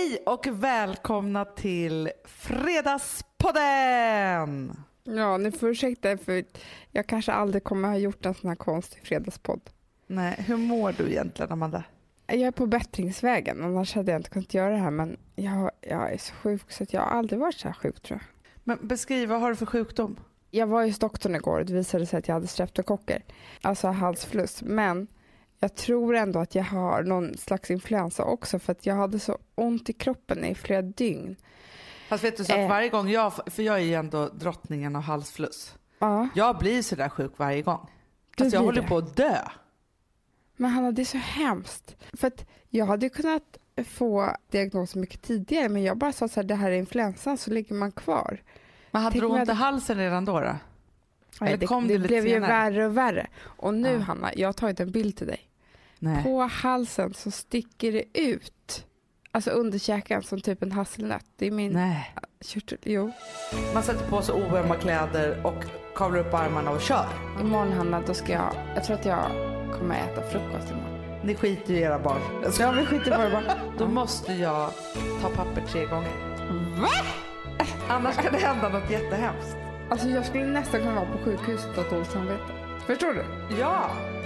Hej och välkomna till Fredagspodden! Ja, ni får ursäkta för jag kanske aldrig kommer ha gjort en sån här konstig fredagspodd. Nej, hur mår du egentligen, Amanda? Jag är på bättringsvägen, annars hade jag inte kunnat göra det här, men jag är så sjuk så att jag har aldrig varit så här sjuk, tror jag. Men beskriv, vad har du för sjukdom? Jag var hos doktorn igår och det visade sig att jag hade streptokocker, alltså halsfluss, men jag tror ändå att jag har någon slags influensa också för att jag hade så ont i kroppen i flera dygn. Fast vet du så att varje gång för jag är ju ändå drottningen av halsfluss. Ja. Jag blir så där sjuk varje gång. Alltså jag håller på att dö. Men Hanna, det är så hemskt. För att jag hade kunnat få diagnosen mycket tidigare, men jag bara sa så här, det här är influensan, så ligger man kvar. Men hade du ont i halsen redan då? Ja, det blev ju värre och värre. Och nu, Hanna, jag har tagit en bild till dig. Nej. På halsen så sticker det ut. Alltså under käken som typ en hasselnöt. Det är min körtel. Jo. Man sätter på sig oömma kläder och kavlar upp armarna och kör. Imorgon, Hanna, då ska jag tror att jag kommer äta frukost imorgon. Ni skiter i era barn. Ja, vi skiter i våra barn. Då måste jag ta papper 3 gånger. Va? Annars kan det hända något jättehemskt. Alltså jag skulle nästan kunna vara på sjukhuset och dåligt samvete. Förstår du? Ja.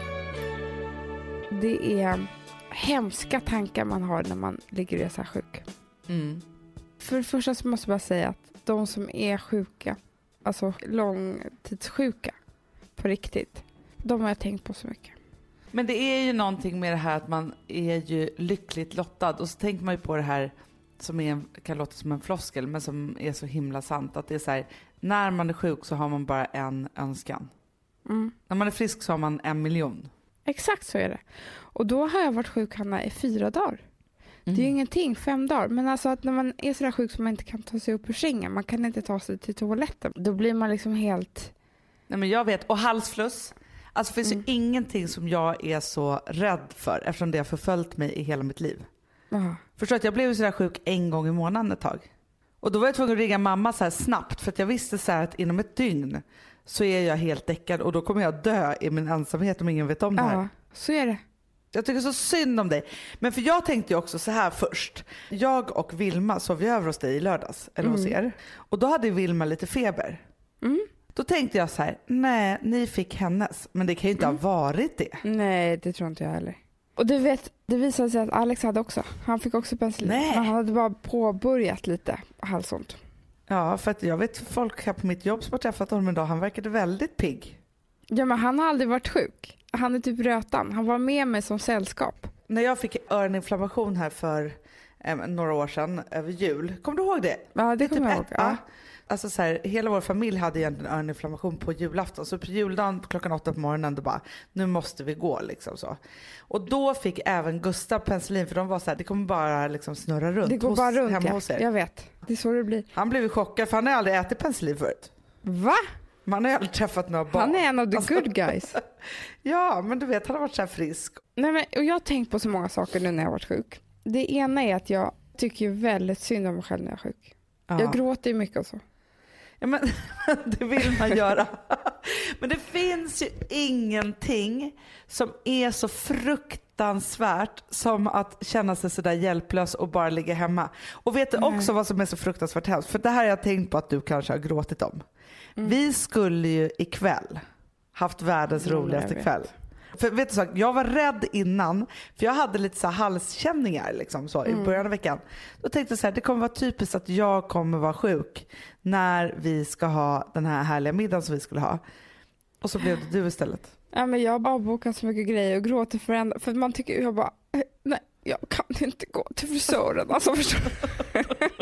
Det är hemska tankar man har när man ligger och är så här sjuk. Mm. För det första så måste jag bara säga att de som är sjuka, alltså långtidssjuka på riktigt, de har jag tänkt på så mycket. Men det är ju någonting med det här att man är ju lyckligt lottad. Och så tänker man ju på det här som kan låta som en floskel, men som är så himla sant. Att det är så här, när man är sjuk så har man bara en önskan. Mm. När man är frisk så har man 1 miljon. Exakt så är det. Och då har jag varit sjuk, Hanna, i 4 dagar. Det är ju ingenting, 5 dagar. Men alltså att när man är så där sjuk som man inte kan ta sig upp ur sängen, man kan inte ta sig till toaletten, då blir man liksom helt... Nej, men jag vet, och halsfluss. Alltså det finns ju ingenting som jag är så rädd för, eftersom det har förföljt mig i hela mitt liv. Aha. Förstår att jag blev så där sjuk 1 gång i månaden ett tag. Och då var jag tvungen att ringa mamma så här snabbt, för att jag visste så här att inom ett dygn så är jag helt däckad och då kommer jag dö i min ensamhet om ingen vet om det här. Ja, så är det. Jag tycker så synd om dig. Men för jag tänkte ju också så här först. Jag och Vilma sov över hos dig i lördags, eller hos er. Och då hade Vilma lite feber. Mm. Då tänkte jag så här, nej, ni fick hennes. Men det kan ju inte ha varit det. Nej, det tror inte jag heller. Och du vet, det visade sig att Alex hade också. Han fick också penicillin. Nej. Men han hade bara påbörjat lite halsont. Ja, för att jag vet folk här på mitt jobb som har träffat honom idag, han verkade väldigt pigg. Ja, men han har aldrig varit sjuk. Han är typ rötan. Han var med mig som sällskap. När jag fick öroninflammation här för några år sedan över jul. Kommer du ihåg det? Ja, det kommer jag ihåg. Ja. Alltså så här, hela vår familj hade egentligen öroninflammation på julafton. Så på juldagen klockan 8 på morgonen då bara, nu måste vi gå liksom så. Och då fick även Gustav penicillin, för de var så här, det kommer bara liksom snurra runt. Det går bara runt, hemma hos er. Jag vet. Det är så det blir. Han blev ju chockad för han har aldrig ätit penicillin förut. Va? Man har ju aldrig träffat några barn. Han är en av the good guys. Ja, men du vet, han har varit så här frisk. Nej, men, och jag har tänkt på så många saker nu när jag har varit sjuk. Det ena är att jag tycker väldigt synd om mig själv när jag är sjuk. Ja. Jag gråter ju mycket och så. Ja, men det vill man göra. Men det finns ju ingenting som är så fruktansvärt som att känna sig så där hjälplös och bara ligga hemma. Och vet du också vad som är så fruktansvärt hemskt? För det här har jag tänkt på att du kanske har gråtit om. Vi skulle ju ikväll haft världens roligaste kväll. För vet du så, jag var rädd innan, för jag hade lite så här halskänningar liksom så i början av veckan. Då tänkte jag så här, det kommer vara typiskt att jag kommer vara sjuk när vi ska ha den här härliga middagen som vi skulle ha. Och så blev det du istället. Ja, men jag har bara bokat så mycket grejer och gråter för man tycker, jag bara, nej, jag kan inte gå till frisören. Alltså, förstår du?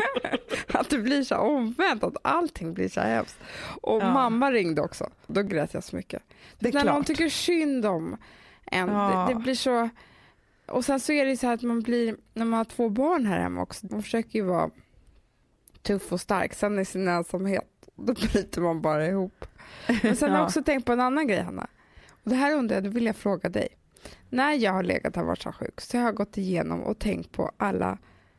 Att det blir så omvänt, att allting blir så här hemskt. Och mamma ringde också. Då grät jag så mycket. Det är när klart. någon tycker synd om en, det blir så. Och sen så är det så här att man blir, när man har 2 barn här hemma också, man försöker ju vara tuff och stark. Sen i sin ensamhet, då bryter man bara ihop. Men sen har jag också tänkt på en annan grej, Hanna. Och det här undrar jag, då vill jag fråga dig. När jag har legat här, varit så sjuk, så har jag gått igenom och tänkt på alla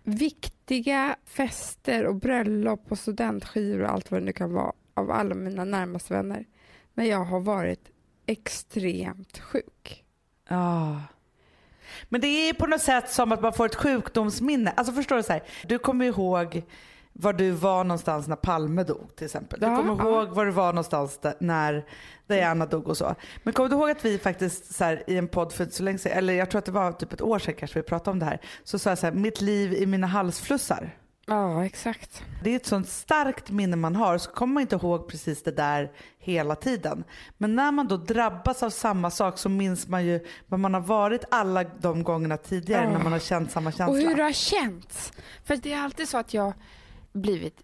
viktiga fester och bröllop och studentskivor och allt vad det nu kan vara av alla mina närmaste vänner. När jag har varit extremt sjuk. Men det är på något sätt som att man får ett sjukdomsminne. Alltså förstår du så här, du kommer ihåg var du var någonstans när Palme dog till exempel. Du kommer ihåg var du var någonstans när Diana dog och så. Men kommer du ihåg att vi faktiskt så här, i en podd för så länge sedan, eller jag tror att det var typ ett år sedan kanske vi pratade om det här. Så sa jag så här, mitt liv i mina halsflussar. Ja, exakt. Det är ett sånt starkt minne man har, så kommer man inte ihåg precis det där hela tiden. Men när man då drabbas av samma sak så minns man ju vad man har varit alla de gångerna tidigare när man har känt samma känsla. Och hur det har känts. För det är alltid så att jag blivit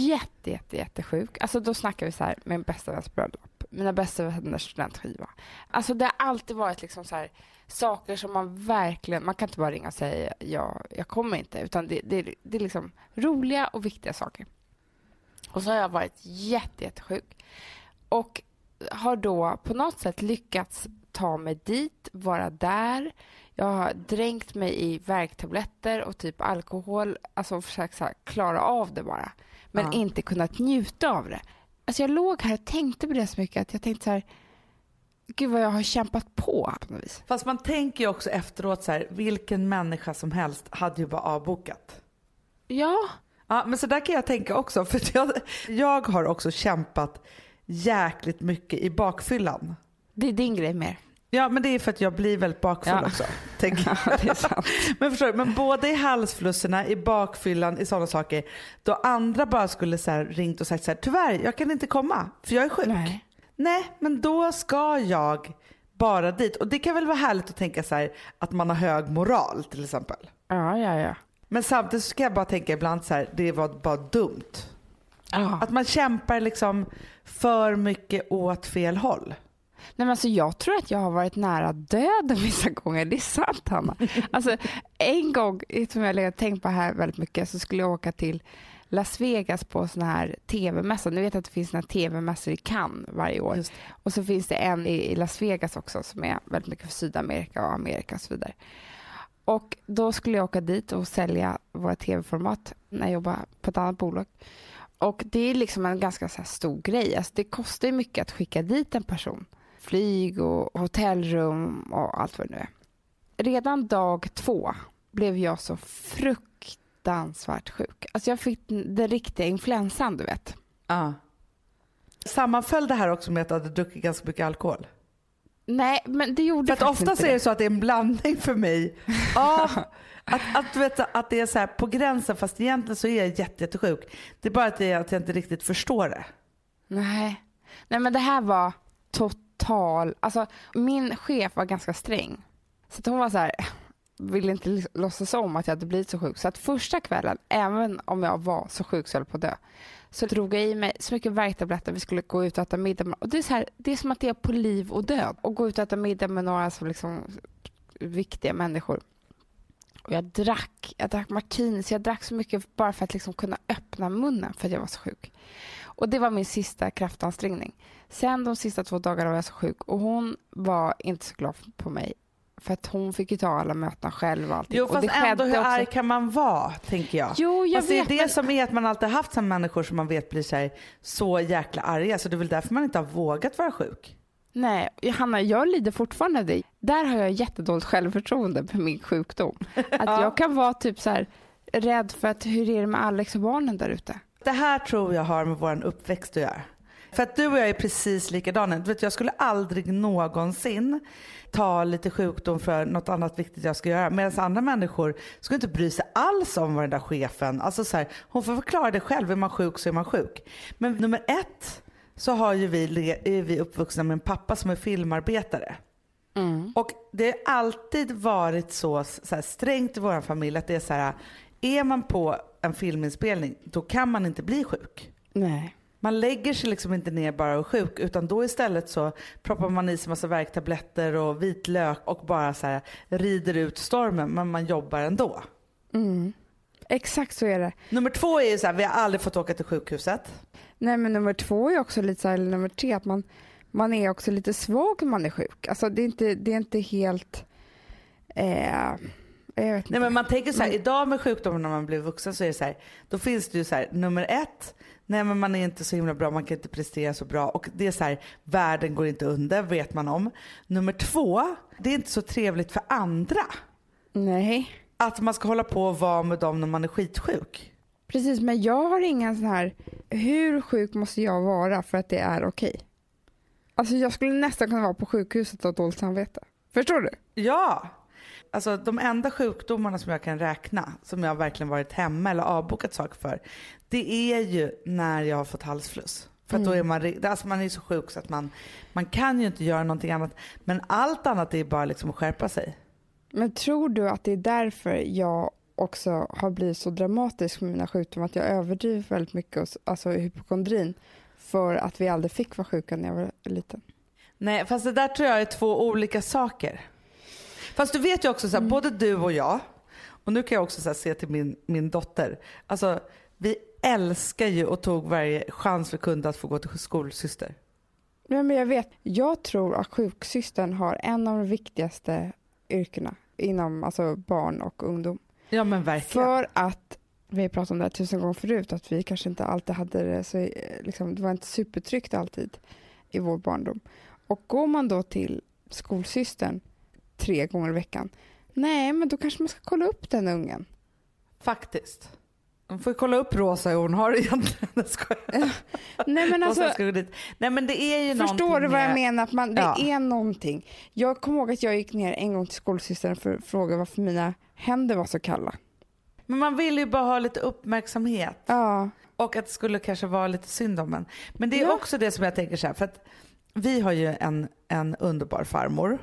jättesjuk. Alltså då snackar vi så här, min bästa väns bröllop, mina bästa vänners studentskiva. Alltså det har alltid varit liksom så här saker som man verkligen, man kan inte bara ringa och säga jag kommer inte, utan det är liksom roliga och viktiga saker. Och så har jag varit jättesjuk och har då på något sätt lyckats ta mig dit, vara där. Jag har dränkt mig i värktabletter och typ alkohol, alltså försökt så här, klara av det bara, men inte kunnat njuta av det. Alltså jag låg här och tänkte på det så mycket att jag tänkte så här, gud vad jag har kämpat på något vis. Fast man tänker ju också efteråt så här, vilken människa som helst hade ju bara avbokat. Ja. Ja, men så där kan jag tänka också, för jag har också kämpat jäkligt mycket i bakfyllan. Det är din grej mer. Ja, men det är för att jag blir väldigt bakfull också. Tänker. Ja, det är sant. Men förstår du, men både i halsflusserna, i bakfyllan, i sådana saker, då andra bara skulle så här ringt och sagt så här, tyvärr, jag kan inte komma, för jag är sjuk. Nej, men då ska jag bara dit. Och det kan väl vara härligt att tänka så här, att man har hög moral till exempel. Ja. Men samtidigt ska jag bara tänka ibland så här, det var bara dumt. Att man kämpar liksom för mycket åt fel håll. Nej, men alltså jag tror att jag har varit nära döden vissa gånger. Det är sant, Hanna. Alltså en gång som jag har tänkt på här väldigt mycket, så skulle jag åka till Las Vegas på såna här tv-mässor. Ni vet att det finns såna här tv-mässor i Cannes varje år. Och så finns det en i Las Vegas också som är väldigt mycket för Sydamerika och Amerika och så vidare. Och då skulle jag åka dit och sälja våra tv-format när jag jobbar på ett annat bolag. Och det är liksom en ganska så här stor grej. Alltså det kostar ju mycket att skicka dit en person. Flyg och hotellrum och allt vad det nu är. Redan dag 2 blev jag så fruktansvärt sjuk. Alltså jag fick den riktiga influensan, du vet. Ja. Sammanföll det här också med att du hade druckit ganska mycket alkohol? Nej, men det gjorde för att ofta så är det så att det är en blandning för mig av att du vet att det är så här på gränsen, fast egentligen så är jag jättesjuk. Det är bara att jag inte riktigt förstår det. Nej, men det här var alltså min chef var ganska sträng. Så att hon var så här, ville inte låtsas om att jag hade blivit så sjuk. Så att första kvällen, även om jag var så sjuk så höll på att dö, så drog jag i mig så mycket värktabletter. Vi skulle gå ut och äta middag. Och det är så här, det är som att det är på liv och död. Och gå ut och äta middag med några som liksom viktiga människor. Och jag drack martinis. Jag drack så mycket bara för att liksom kunna öppna munnen för att jag var så sjuk. Och det var min sista kraftansträngning. Sen de sista 2 dagarna var jag så sjuk. Och hon var inte så glad på mig. För att hon fick ju ta alla möten själv och allting. Jo, fast och det ändå hur också arg kan man vara, tänker jag. Jo, jag fast vet. Det är det som är att man alltid haft som människor som man vet blir så jäkla arga. Så det är väl därför man inte har vågat vara sjuk. Nej, Hanna, jag lider fortfarande av det. Där har jag jättedåligt självförtroende med min sjukdom. Att jag kan vara typ så här rädd för att hur är det med Alex och barnen där ute? Det här tror jag har med våran uppväxt att göra. För att du och jag är precis likadana. Du vet, jag skulle aldrig någonsin ta lite sjukdom för något annat viktigt jag ska göra. Medan andra människor skulle inte bry sig alls om vad den där chefen. Alltså så här, hon får förklara det själv. Är man sjuk så är man sjuk. Men nummer 1 så har ju vi uppvuxna med en pappa som är filmarbetare. Mm. Och det har alltid varit så här strängt i vår familj att det är så här, är man på en filminspelning då kan man inte bli sjuk. Nej. Man lägger sig liksom inte ner bara och sjuk, utan då istället så proppar man i sig massa värktabletter och vitlök och bara så här rider ut stormen, men man jobbar ändå. Mm. Exakt så är det. Nummer 2 är ju så här, vi har aldrig fått åka till sjukhuset. Nej, men nummer 2 är också lite så här, eller nummer 3, att man är också lite svag när man är sjuk. Alltså det är inte helt jag vet inte. Nej, men man tänker så här, idag med sjukdomen när man blir vuxen så är det så här, då finns det ju så här, nummer 1, nej men man är inte så himla bra, man kan inte prestera så bra och det är så här, världen går inte under, vet man om. Nummer 2, det är inte så trevligt för andra. Nej. Att man ska hålla på och vara med dem när man är skitsjuk. Precis, men jag har ingen sån här, hur sjuk måste jag vara för att det är okej? Alltså jag skulle nästan kunna vara på sjukhuset och ha dåligt samvete. Förstår du? Ja. Alltså de enda sjukdomarna som jag kan räkna, som jag verkligen varit hemma eller avbokat saker för, det är ju när jag har fått halsfluss. För att då är man är så sjuk så att man kan ju inte göra någonting annat. Men allt annat är bara liksom att skärpa sig. Men tror du att det är därför jag också har blivit så dramatisk med mina sjukdomar, att jag överdriver väldigt mycket, alltså hypokondrin, för att vi aldrig fick vara sjuka när jag var liten? Nej, fast det där tror jag är två olika saker. Fast du vet ju också så här, både du och jag, och nu kan jag också så här, se till min dotter. Alltså vi älskar ju och tog varje chans vi kunde att få gå till skolsyster. Ja, men jag vet. Jag tror att sjuksystern har en av de viktigaste yrkena inom alltså barn och ungdom. Ja men verkligen. För att, vi har pratat om det här 1000 gånger förut, att vi kanske inte alltid hade det så liksom, det var inte supertryggt alltid i vår barndom. Och går man då till skolsystern 3 gånger i veckan, nej men då kanske man ska kolla upp den ungen. Faktiskt. Man får kolla upp Rosa hur hon har det egentligen. Nej men alltså, nej men det är ju förstår du vad jag med... menar? Att det är någonting. Jag kommer ihåg att jag gick ner en gång till skolsystern för att fråga varför mina händer var så kalla. Men man vill ju bara ha lite uppmärksamhet. Ja. Och att det skulle kanske vara lite synd om en. Men det är också det som jag tänker så här. För att vi har ju en underbar farmor.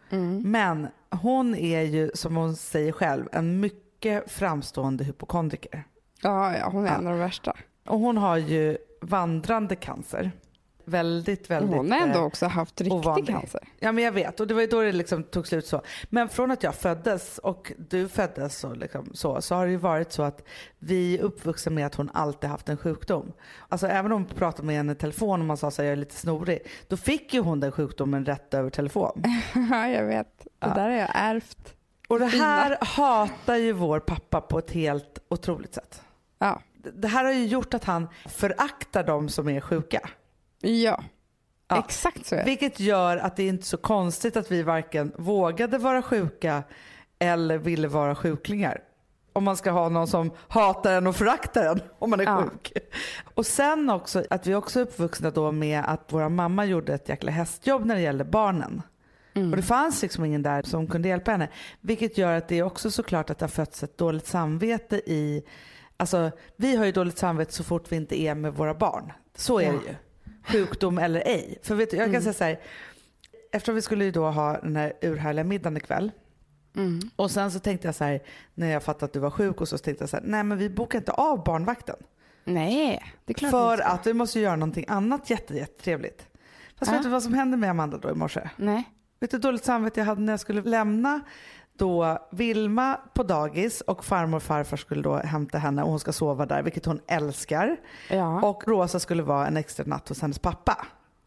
Men hon är ju, som hon säger själv, en mycket framstående hypokondriker. Ja, hon är en av de värsta. Och hon har ju vandrande cancer. Väldigt hon har ändå också haft riktig ovanlig cancer. Ja men jag vet, och det var ju då det liksom tog slut så. Men från att jag föddes och du föddes och liksom så har det ju varit så att vi är uppvuxna med att hon alltid haft en sjukdom. Alltså även om man pratade med henne i telefon och man sa att jag är lite snorig, då fick ju hon den sjukdomen rätt över telefon. Ja jag vet, det där har jag ärvt. Och det här hatar ju vår pappa på ett helt otroligt sätt. Ja. Det här har ju gjort att han föraktar de som är sjuka. Ja. Exakt så. Vilket gör att det är inte så konstigt att vi varken vågade vara sjuka eller ville vara sjuklingar. Om man ska ha någon som hatar en och föraktar en om man är sjuk. Och sen också att vi också är uppvuxna då med att våra mamma gjorde ett jäkla hästjobb när det gäller barnen. Och det fanns liksom ingen där som kunde hjälpa henne. Vilket gör att det är också såklart att det har fötts ett dåligt samvete i... Alltså vi har ju dåligt samvete så fort vi inte är med våra barn. Så är det ju. Sjukdom eller ej. För vet du, jag kan säga så här, eftersom vi skulle ju då ha den här urhärliga middagen ikväll. Och sen så tänkte jag så här, när jag fattade att du var sjuk och så tänkte jag så här, nej men vi bokar inte av barnvakten. Nej, det är klart. För att vi måste göra någonting annat jättetrevligt. Fast vet du vad som hände med Amanda då i morse? Nej. Vet du dåligt samvete jag hade när jag skulle lämna då Vilma på dagis och farmor och farfar skulle då hämta henne och hon ska sova där, vilket hon älskar. Ja. Och Rosa skulle vara en extra natt hos hennes pappa.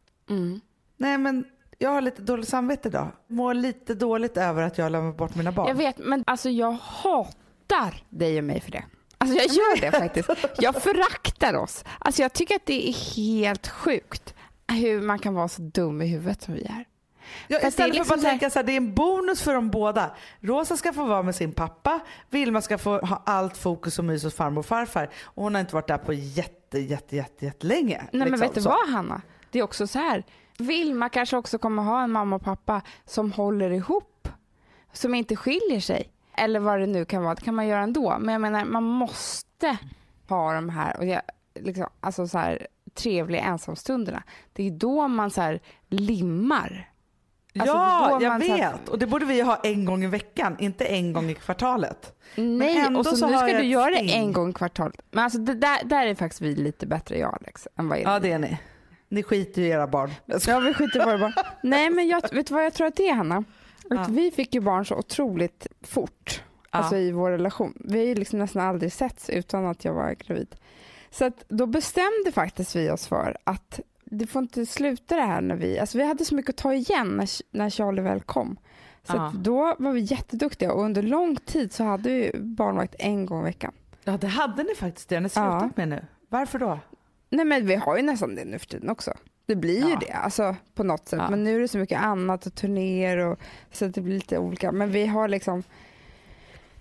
Nej men jag har lite dåligt samvete idag. Mår lite dåligt över att jag har lämnat bort mina barn. Jag vet, men alltså jag hatar dig och mig för det. Alltså jag gör det faktiskt. Jag föraktar oss. Alltså jag tycker att det är helt sjukt hur man kan vara så dum i huvudet som vi är. Ja, istället för att tänka så här, det är en bonus för dem båda. Rosa ska få vara med sin pappa. Vilma ska få ha allt fokus och mys hos farmor och farfar. Och hon har inte varit där på jättelänge. Nej liksom, men vet du vad Hanna? Det är också så här. Vilma kanske också kommer ha en mamma och pappa som håller ihop. Som inte skiljer sig. Eller vad det nu kan vara. Det kan man göra ändå. Men jag menar man måste ha de här. Och jag, liksom, alltså så här, trevliga ensamstunderna. Det är då man så här limmar. Alltså, ja, jag vet. Och det borde vi ha en gång i veckan, inte en gång i kvartalet. Nej, och så nu ska du göra det en gång i kvartalet. Men alltså, där är faktiskt vi lite bättre, jag Alex. Än vad ja, det är ni. Ni skiter ju i era barn. Ja, vi skiter i våra barn. Nej, men vet du vad jag tror att det är, Hanna? Att vi fick ju barn så otroligt fort. Alltså i vår relation. Vi har ju liksom nästan aldrig setts utan att jag var gravid. Så att då bestämde faktiskt vi oss för att det får inte sluta det här när vi hade så mycket att ta igen när Charlie väl kom. Så att då var vi jätteduktiga och under lång tid så hade vi barnvakt en gång i veckan. Ja, det hade ni faktiskt. Det har ni slutat med nu. Varför då? Nej, men vi har ju nästan det nu för tiden också. Det blir ju det, alltså på något sätt. Men nu är det så mycket annat och turnéer och så att det blir lite olika. Men vi har liksom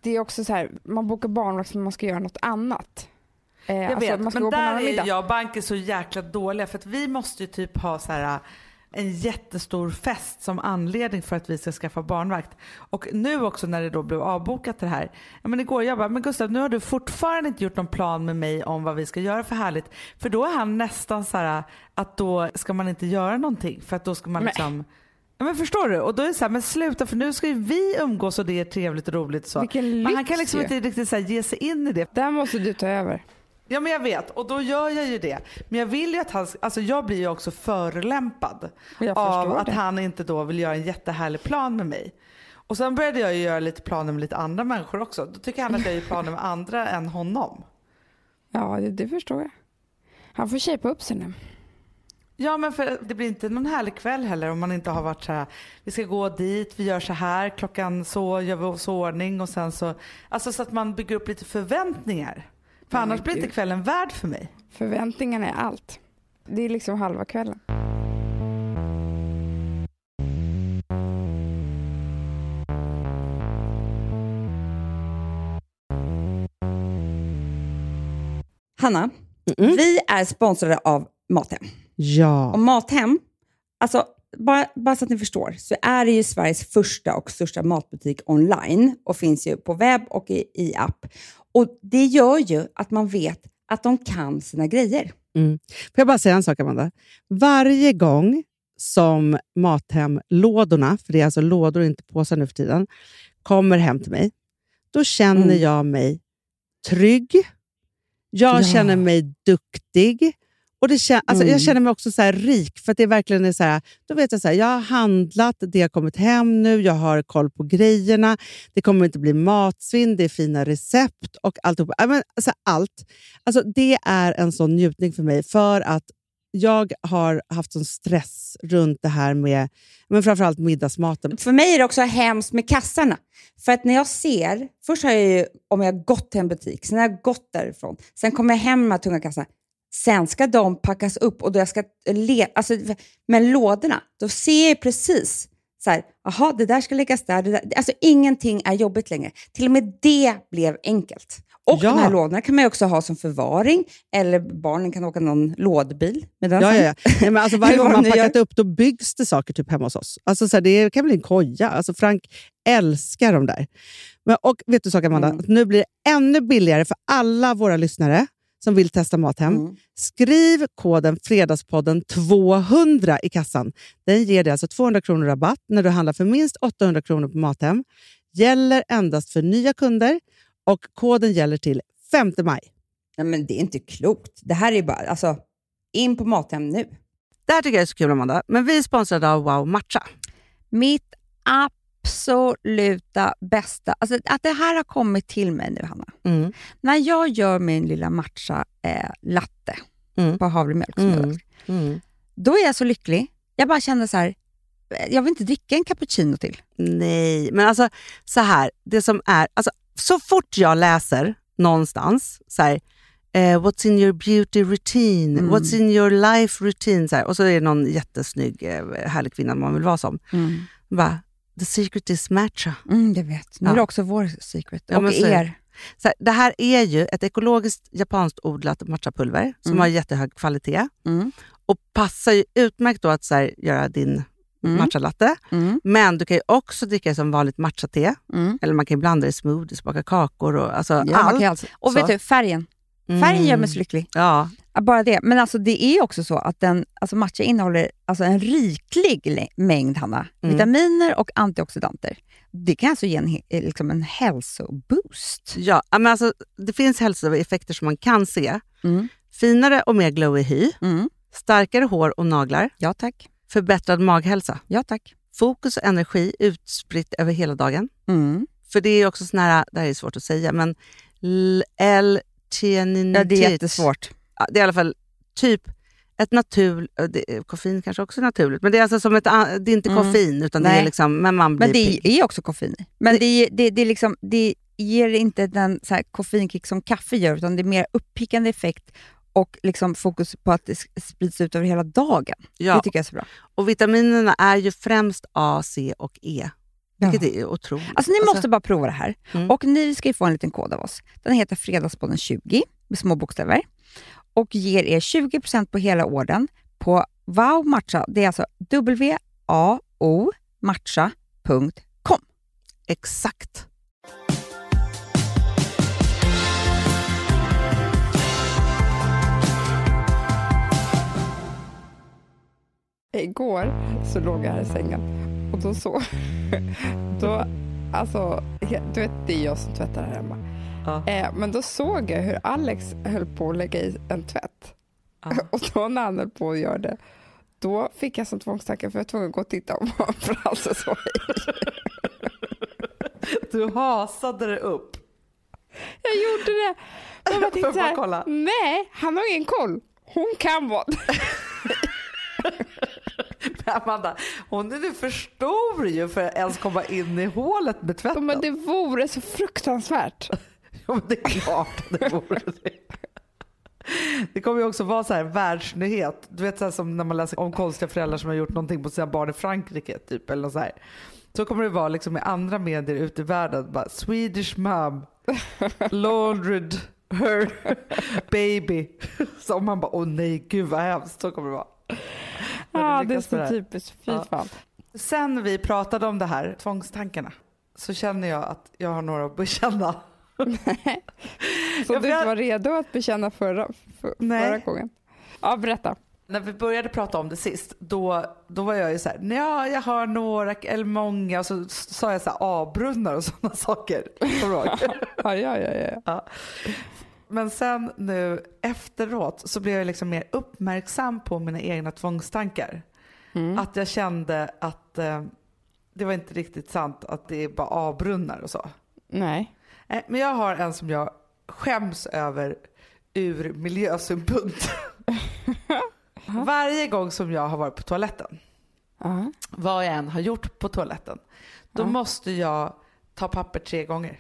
det är också så här, man bokar barnvakt för man ska göra något annat. Jag vet, man ska men gå på där en är jag och Bank är så jäkla dåliga för att vi måste ju typ ha så här en jättestor fest som anledning för att vi ska skaffa barnvakt. Och nu också när det då blev avbokat det här. Men igår jag bara, men Gustav, nu har du fortfarande inte gjort någon plan med mig om vad vi ska göra för härligt. För då är han nästan så här att då ska man inte göra någonting. För att då ska man liksom... Ja, men förstår du? Och då är det så här, men sluta för nu ska ju vi umgås och det är trevligt och roligt. Så. Men han kan liksom inte riktigt så här, ge sig in i det. Där måste du ta över. Ja men jag vet och då gör jag ju det. Men jag vill ju att han, alltså jag blir ju också förelämpad av att han inte då vill göra en jättehärlig plan med mig. Och sen började jag ju göra lite planer med lite andra människor också. Då tycker han att jag gör planer med andra än honom. Ja det förstår jag. Han får shape upp sig nu. Ja men för det blir inte någon härlig kväll heller om man inte har varit så här, vi ska gå dit, vi gör så här, klockan så gör vi oss ordning och sen så, alltså så att man bygger upp lite förväntningar. För annars blir inte kvällen värd för mig. Förväntningarna är allt. Det är liksom halva kvällen. Hanna, vi är sponsrade av Mathem. Ja. Och Mathem, alltså bara så att ni förstår, så är det ju Sveriges första och största matbutik online och finns ju på webb och i app. Och det gör ju att man vet att de kan sina grejer. Får jag bara säga en sak, Amanda? Varje gång som Mathem-lådorna, för det är alltså lådor och inte påsar nu för tiden, kommer hem till mig, då känner jag mig trygg. Jag känner mig duktig. Och jag känner mig också så här rik, för att det verkligen är så här, då vet jag så här, jag har handlat, det har kommit hem nu, jag har koll på grejerna, det kommer inte bli matsvinn, det är fina recept och alltihop. Alltså allt. Alltså det är en sån njutning för mig, för att jag har haft sån stress runt det här med, men framförallt middagsmaten. För mig är det också hemskt med kassarna. För att när jag ser, först har jag ju, om jag har gått till en butik, sen har jag gått därifrån, sen kommer jag hem med tunga kassarna. Sen ska de packas upp och då jag ska men lådorna, då ser jag precis så här, aha, det där ska läggas där, det där. Alltså ingenting är jobbigt längre. Till och med det blev enkelt. Och de här lådorna kan man ju också ha som förvaring, eller barnen kan åka någon lådbil med den. Ja. Men alltså varje gång man packat upp, då byggs det saker typ hemma hos oss. Alltså så här, det kan bli en koja. Alltså Frank älskar de där. Och vet du saker, Amanda, nu blir det ännu billigare för alla våra lyssnare som vill testa Mathem. Skriv koden Fredagspodden 200 i kassan. Den ger dig alltså 200 kronor rabatt när du handlar för minst 800 kronor på Mathem. Gäller endast för nya kunder och koden gäller till 5 maj. Nej, men det är inte klokt. Det här är bara, alltså, in på Mathem nu. Det här tycker jag är så kul, Amanda. Men vi är sponsrade av Wow Matcha. Mitt absoluta bästa. Alltså att det här har kommit till mig nu, Hanna. När jag gör min lilla matcha latte på havremjölk då är jag så lycklig. Jag bara känner så här, jag vill inte dricka en cappuccino till. Nej, men alltså så här, det som är, alltså så fort jag läser någonstans så här, what's in your beauty routine, what's in your life routine så här, och så är det någon jättesnygg härlig kvinna man vill vara som. Bara, the secret is matcha. Jag vet. Nu är det också vår secret. Och så här, det här är ju ett ekologiskt japanskt odlat matchapulver som har jättehög kvalitet. Och passar ju utmärkt då att så här, göra din matcha-latte. Men du kan ju också dricka det som vanligt matcha-te. Eller man kan ju blanda det i smoothies, baka kakor och alltså allt. Och vet du, färgen. Färgen gör mig så lycklig. Ja. Bara det. Men alltså det är också så att matcha innehåller alltså en riklig mängd, Hanna, vitaminer och antioxidanter. Det kan alltså ge en hälsoboost. Ja, men alltså det finns hälsoeffekter som man kan se. Finare och mer glowy hy. Starkare hår och naglar. Ja, tack. Förbättrad maghälsa. Ja, tack. Fokus och energi utspritt över hela dagen. För det är också sån här, det här är svårt att säga, men L-teaninet. Ja, det är jättesvårt. Ja, det är i alla fall typ ett koffein kanske också är naturligt, men det är alltså som det är inte koffein utan det är liksom, men man blir det pigg. är också koffein. Men det är liksom, det ger inte den så här koffeinkick som kaffe gör, utan det är mer uppickande effekt och liksom fokus på att det sprids ut över hela dagen. Ja. Det tycker jag är så bra. Och vitaminerna är ju främst A, C och E. Vilket är otroligt. Alltså ni måste bara prova det här. Och ni ska ju få en liten kod av oss. Den heter Fredagspodden 20 med små bokstäver. Och ger er 20% på hela orden på Wow Matcha. Det är alltså WAO matcha.com. Exakt. Igår så låg jag här i sängen och alltså, du vet, det är jag som tvättar här hemma. Men då såg jag hur Alex höll på att lägga i en tvätt. Och då när han höll på att göra det, då fick jag sån tvångstanke för jag var tvungen att gå och titta om för alltså så. Du hasade det upp. Jag gjorde det. Men jag tänkte så här, nej, han har ingen koll. Hon kan vara. Amanda, hon är nu för stor ju för att ens komma in i hålet med tvätten. Men det vore så fruktansvärt. Ja, men det är klart att det vore det. Det kommer ju också vara så här världsnyhet. Du vet så här, som när man läser om konstiga föräldrar som har gjort någonting på sina barn i Frankrike typ, eller så här. Så kommer det vara liksom i andra medier ute i världen bara, Swedish mom laundered her baby. Så man bara, åh nej, gud vad hemskt. Så kommer det vara. Ja, det är så typiskt. Fy fan. Sen vi pratade om det här, tvångstankarna, så känner jag att jag har några att bekänna. Så du inte var redo att bekänna förra gången? Ja, berätta. När vi började prata om det sist, då var jag ju så här, ja, jag har några eller många, och så sa jag så här A-brunnar och sådana saker. Ja. Men sen nu efteråt så blev jag liksom mer uppmärksam på mina egna tvångstankar. Att jag kände att det var inte riktigt sant att det är bara A-brunnar och så. Nej. Men jag har en som jag skäms över ur miljösynpunkt. Varje gång som jag har varit på toaletten, vad jag än har gjort på toaletten, då måste jag ta papper 3 gånger.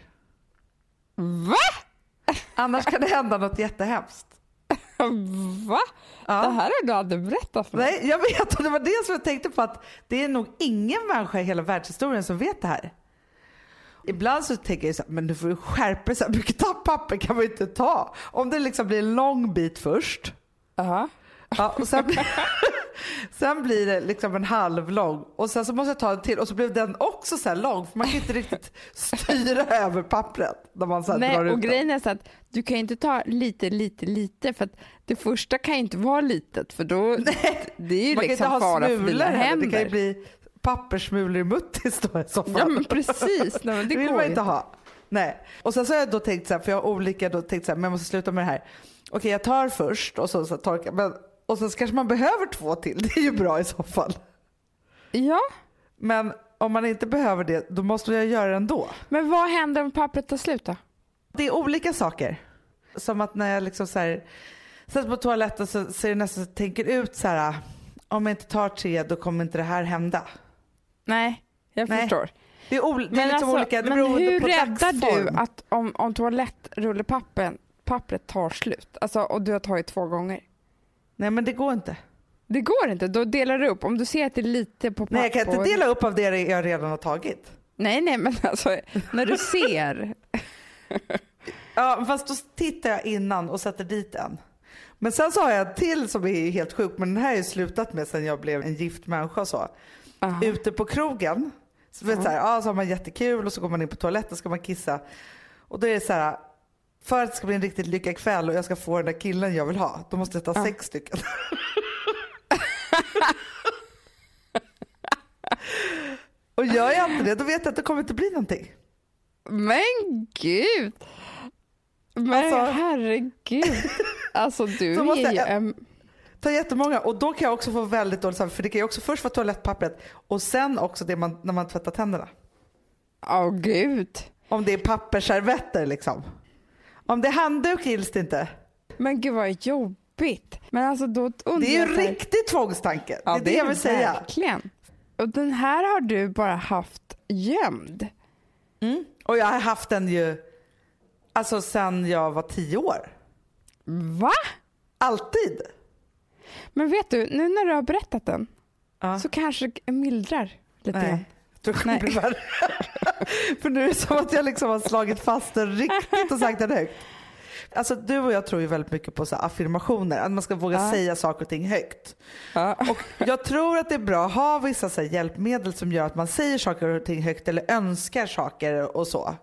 Va? Annars kan det hända något jättehemskt. Va? Ja. Det här har du aldrig berättat för mig. Nej, jag vet. Och det var det som jag tänkte på, att det är nog ingen människa i hela världshistorien som vet det här. Ibland så tänker jag så här, men du får ju skärpa dig, så här mycket papper kan man ju inte ta. Om det liksom blir en lång bit först. Ja, och sen blir det liksom en halv lång. Och sen så måste jag ta en till. Och så blev den också så här lång. För man kan inte riktigt styra över pappret när man så drar ut och grejen är så att du kan inte ta lite. För att det första kan ju inte vara litet. För då det är ju man liksom kan inte ha fara för dina händer. Det kan ju bli pappersmulor i muttis då i så fall. Ja, men precis. Nej, men det vill går man inte ha. Nej. Och sen så har jag då tänkt så här, för jag har olika då tänkt så här, men jag måste sluta med det här. Okej, jag tar först och så torkar, men och sen kanske man behöver 2 till. Det är ju bra i så fall. Ja. Men om man inte behöver det, då måste jag göra det ändå. Men vad händer om pappret tar slut då? Det är olika saker. Som att när jag liksom så här sätter på toaletten så ser det nästan så att jag tänker ut så här, om jag inte tar 3 då kommer inte det här hända. Nej, jag förstår. Det är liksom alltså, olika. Det men hur på räddar dagsform. du att om toalettrullpappret tar slut? Alltså, och du har tagit 2 gånger? Nej, men det går inte. Det går inte, då delar du upp. Om du ser att det är lite på papper. Nej, jag kan inte dela upp av det jag redan har tagit. Nej, men alltså när du ser. Ja, fast då tittar jag innan och sätter dit en. Men sen så har jag en till som är helt sjuk, men den här är slutat med sen jag blev en gift människa och så. Ute på krogen så, vet så har man jättekul och så går man in på toaletten, ska man kissa. Och då är det så här, för att det ska bli en riktigt lyckad kväll och jag ska få den där killen jag vill ha, då måste jag ta 6 stycken. Och gör jag inte det, då vet jag att det kommer inte bli någonting. Men gud. Men alltså, herregud. Alltså du så är ju en... Ta jättemånga, och då kan jag också få väldigt dåligt samvete, för det kan ju också först vara toalettpappret och sen också det när man tvättar tänderna. Åh gud. Om det är pappersservetter liksom. Om det är handduk gills det inte. Men gud vad jobbigt. Men alltså då det är ju riktigt tvångstanke. Ja, det är det jag vill säga. Verkligen. Och den här har du bara haft gömd. Och jag har haft den ju alltså sen jag var 10 år. Va? Alltid. Men vet du, nu när du har berättat den så kanske mildrar lite grann. Tror jag blir värre. För nu är det som att jag liksom har slagit fast den riktigt och sagt den högt. Alltså du och jag tror ju väldigt mycket på så affirmationer, att man ska våga säga saker och ting högt. Och jag tror att det är bra att ha vissa så hjälpmedel som gör att man säger saker och ting högt eller önskar saker och så.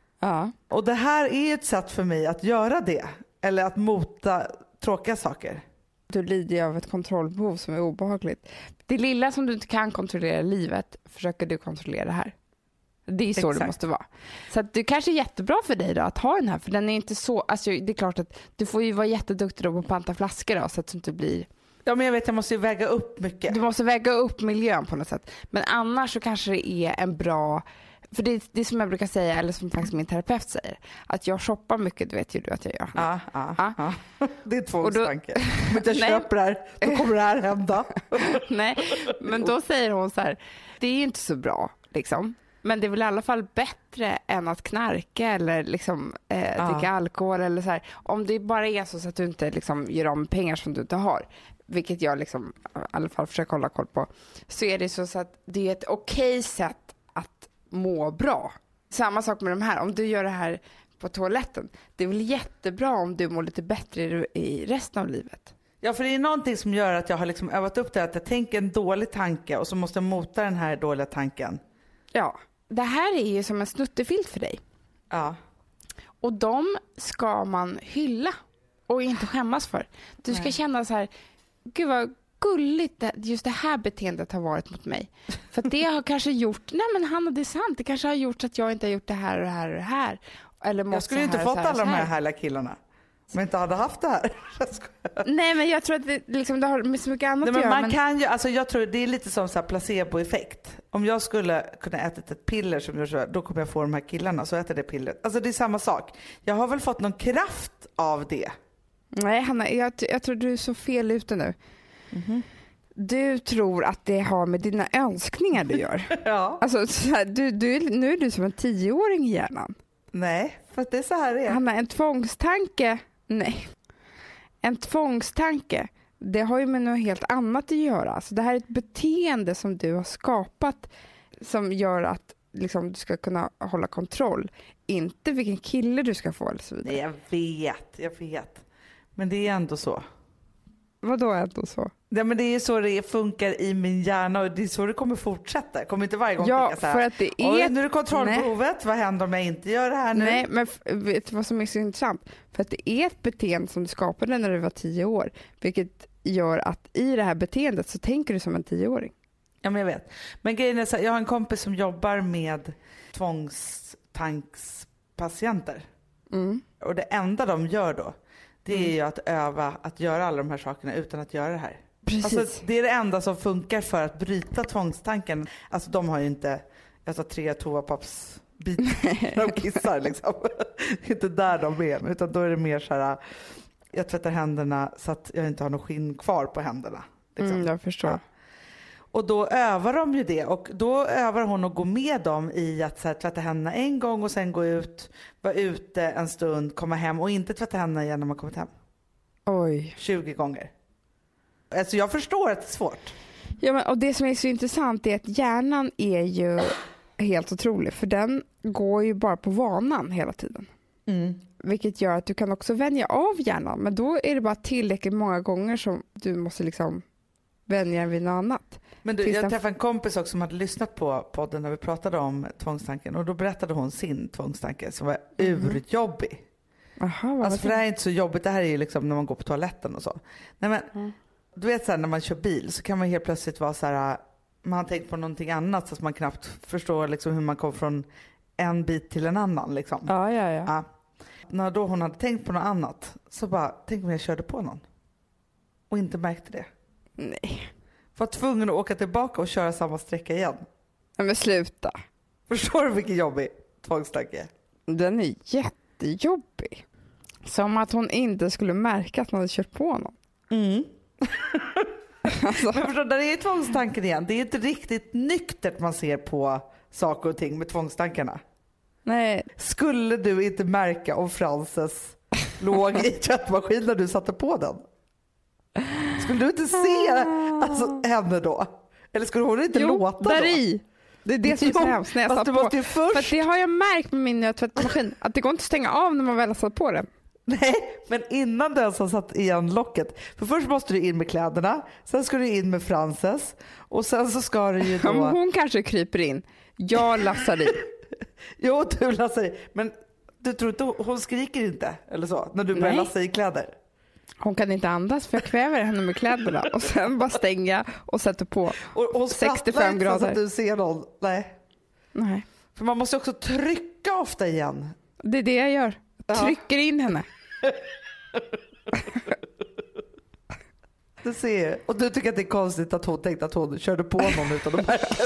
Och det här är ett sätt för mig att göra det, eller att mota tråkiga saker. Du lider av ett kontrollbehov som är obehagligt. Det lilla som du inte kan kontrollera i livet försöker du kontrollera här. Det är så det måste vara. Så att det kanske är jättebra för dig då att ha den här, för den är inte så, alltså det är klart att du får ju vara jätteduktig då på att panta flaskor då, så att du inte blir... Ja, men jag vet, jag måste ju väga upp mycket. Du måste väga upp miljön på något sätt. Men annars så kanske det är en bra... För det som jag brukar säga, eller som faktiskt min terapeut säger, att jag shoppar mycket, det vet ju du att jag gör. Ja. Det är tvångstanke. Om inte jag köper det här, då kommer det här hända. Nej, men då säger hon så här, det är inte så bra liksom. Men det är väl i alla fall bättre än att knarka eller liksom, dricka alkohol eller så här. Om det bara är så att du inte liksom gör om pengar som du inte har, vilket jag liksom, i alla fall försöker hålla koll på, så är det så att det är ett okej sätt att må bra. Samma sak med de här, om du gör det här på toaletten, det är väl jättebra om du mår lite bättre i resten av livet. Ja, för det är någonting som gör att jag har liksom övat upp det, att jag tänker en dålig tanke och så måste jag mota den här dåliga tanken. Ja, det här är ju som en snuttefilt för dig. Ja. Och de ska man hylla och inte skämmas för. Du ska känna så här, gud vad gulligt just det här beteendet har varit mot mig. För att det har kanske gjort, nej men Hanna, det är sant, det kanske har gjort att jag inte har gjort det här och det här och det här. Eller jag skulle ju inte fått alla de här härliga killarna om jag inte hade haft det här. Nej, men jag tror att det, liksom, det har med så mycket annat att göra. Man kan ju, alltså jag tror det är lite som så här placeboeffekt. Om jag skulle kunna äta ett piller som gör så här, då kommer jag få de här killarna, så äter det pillret. Alltså det är samma sak. Jag har väl fått någon kraft av det. Nej, Hanna, jag tror du är så fel ute nu. Mm-hmm. Du tror att det har med dina önskningar du gör. Ja. Alltså, så här, nu är du som en 10-åring i hjärnan. Nej, för att det är så här det är. Hanna, en tvångstanke, nej. En tvångstanke, det har ju med något helt annat att göra. Alltså, det här är ett beteende som du har skapat som gör att liksom, du ska kunna hålla kontroll. Inte vilken kille du ska få eller så vidare. Nej, jag vet. Men det är ändå så. Vadå ändå så? Ja, men det är så det funkar i min hjärna och det är så det kommer fortsätta. Kommer inte varje gång tänka så här, för att det är... nu är det kontrollbehovet, vad händer om jag inte gör det här nu? Nej, men vet du vad som är så intressant? För att det är ett beteende som du skapade när du var 10 år, vilket gör att i det här beteendet så tänker du som en 10-åring. Ja, men jag vet. Men grejen är så här, jag har en kompis som jobbar med tvångstankspatienter. Mm. Och det enda de gör då, det är ju att öva att göra alla de här sakerna utan att göra det här. Precis. Alltså, det är det enda som funkar för att bryta tvångstanken. Alltså de har ju inte 3 toapappsbitar när de kissar liksom. Det är inte där de är, utan då är det mer så här, jag tvättar händerna så att jag inte har någon skinn kvar på händerna. Liksom. Jag förstår. Ja. Och då övar de ju det, och då övar hon att gå med dem i att så här, tvätta händerna en gång och sen gå ut, vara ute en stund, komma hem och inte tvätta händerna igen när man kommit hem. Oj. 20 gånger. Alltså jag förstår att det är svårt. Ja, men, och det som är så intressant är att hjärnan är ju helt otrolig, för den går ju bara på vanan hela tiden. Mm. Vilket gör att du kan också vänja av hjärnan, men då är det bara tillräckligt många gånger som du måste liksom vänja vid något annat. Men du, jag träffade en kompis också som hade lyssnat på podden när vi pratade om tvångstanken, och då berättade hon sin tvångstanke som var urjobbig. Aha, alltså för det här är inte så jobbigt, det här är ju liksom när man går på toaletten och så. Nej, men du vet så här, när man kör bil så kan man helt plötsligt vara så här, man har tänkt på någonting annat så att man knappt förstår liksom hur man kommer från en bit till en annan liksom. Ja. När då hon hade tänkt på något annat så bara, tänk om jag körde på någon och inte märkte det. Nej. Var tvungen att åka tillbaka och köra samma sträcka igen. Men sluta. Förstår du vilken jobbig tvångstanke? Den är jättejobbig. Som att hon inte skulle märka att hon hade kört på någon. Mm. Alltså. Men förstår du, där är tvångstanken igen. Det är inte riktigt nyktert man ser på saker och ting med tvångstankarna. Nej. Skulle du inte märka om Frances låg i tvättmaskinen när du satte på den? Skulle du inte se henne då? Eller skulle hon inte låta där då? I. Det är det som är så hemskt när jag satt på. För att det har jag märkt med min nya tvättmaskin, att det går inte att stänga av när man väl har satt på den. Nej, men innan du ens har satt igen locket. För först måste du in med kläderna, sen ska du in med Frances och sen så ska du ju då... Hon kanske kryper in. Jag lassar i. Jo, du lassar i. Men du tror inte hon skriker inte eller så när du börjar lassa i kläder? Hon kan inte andas för jag kväver henne med kläderna och sen bara stänga och sätter på och 65 grader. Så att du ser någon. Nej. För man måste också trycka ofta igen. Det är det jag gör. Trycker in henne. Du ser. Och du tycker att det är konstigt att hon tänkte att hon körde på någon utan att märka.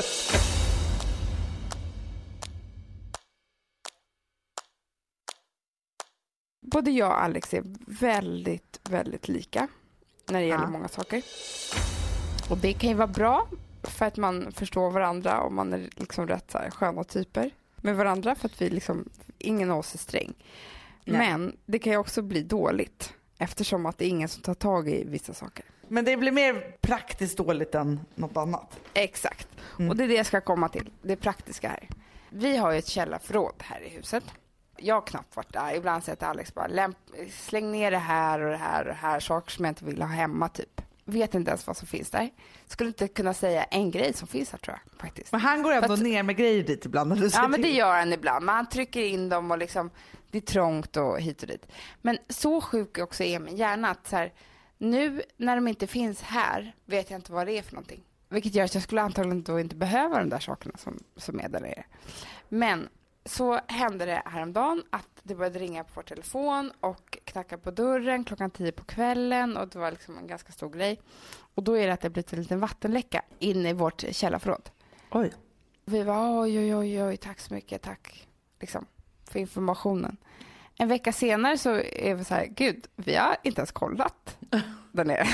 Både jag och Alex är väldigt, väldigt lika när det gäller många saker. Och det kan ju vara bra för att man förstår varandra och man är liksom rätt så här sköna typer med varandra för att vi liksom, ingen av oss är sträng. Nej. Men det kan ju också bli dåligt eftersom att det är ingen som tar tag i vissa saker. Men det blir mer praktiskt dåligt än något annat. Exakt. Och det är det jag ska komma till. Det praktiska här. Vi har ju ett källarförråd här i huset. Jag har knappt varit där. Ibland säger Alex bara släng ner det här och det här och det här. Saker som jag inte vill ha hemma typ. Vet inte ens vad som finns där. Skulle inte kunna säga en grej som finns här tror jag faktiskt. Men han går ändå ner med grejer dit ibland. Ja men det gör han ibland. Men han trycker in dem och liksom det är trångt och hit och dit. Men så sjuk också är min hjärna att så här, nu när de inte finns här vet jag inte vad det är för någonting. Vilket gör att jag skulle antagligen då inte behöva de där sakerna som är där nere. Men så hände det häromdagen att det började ringa på vår telefon och knacka på dörren 10:00 på kvällen och det var liksom en ganska stor grej. Och då är det att det blivit en liten vattenläcka inne i vårt källarförråd. Oj. Vi var oj, tack så mycket, tack liksom, för informationen. En vecka senare så är vi så här, gud, vi har inte ens kollat där nere.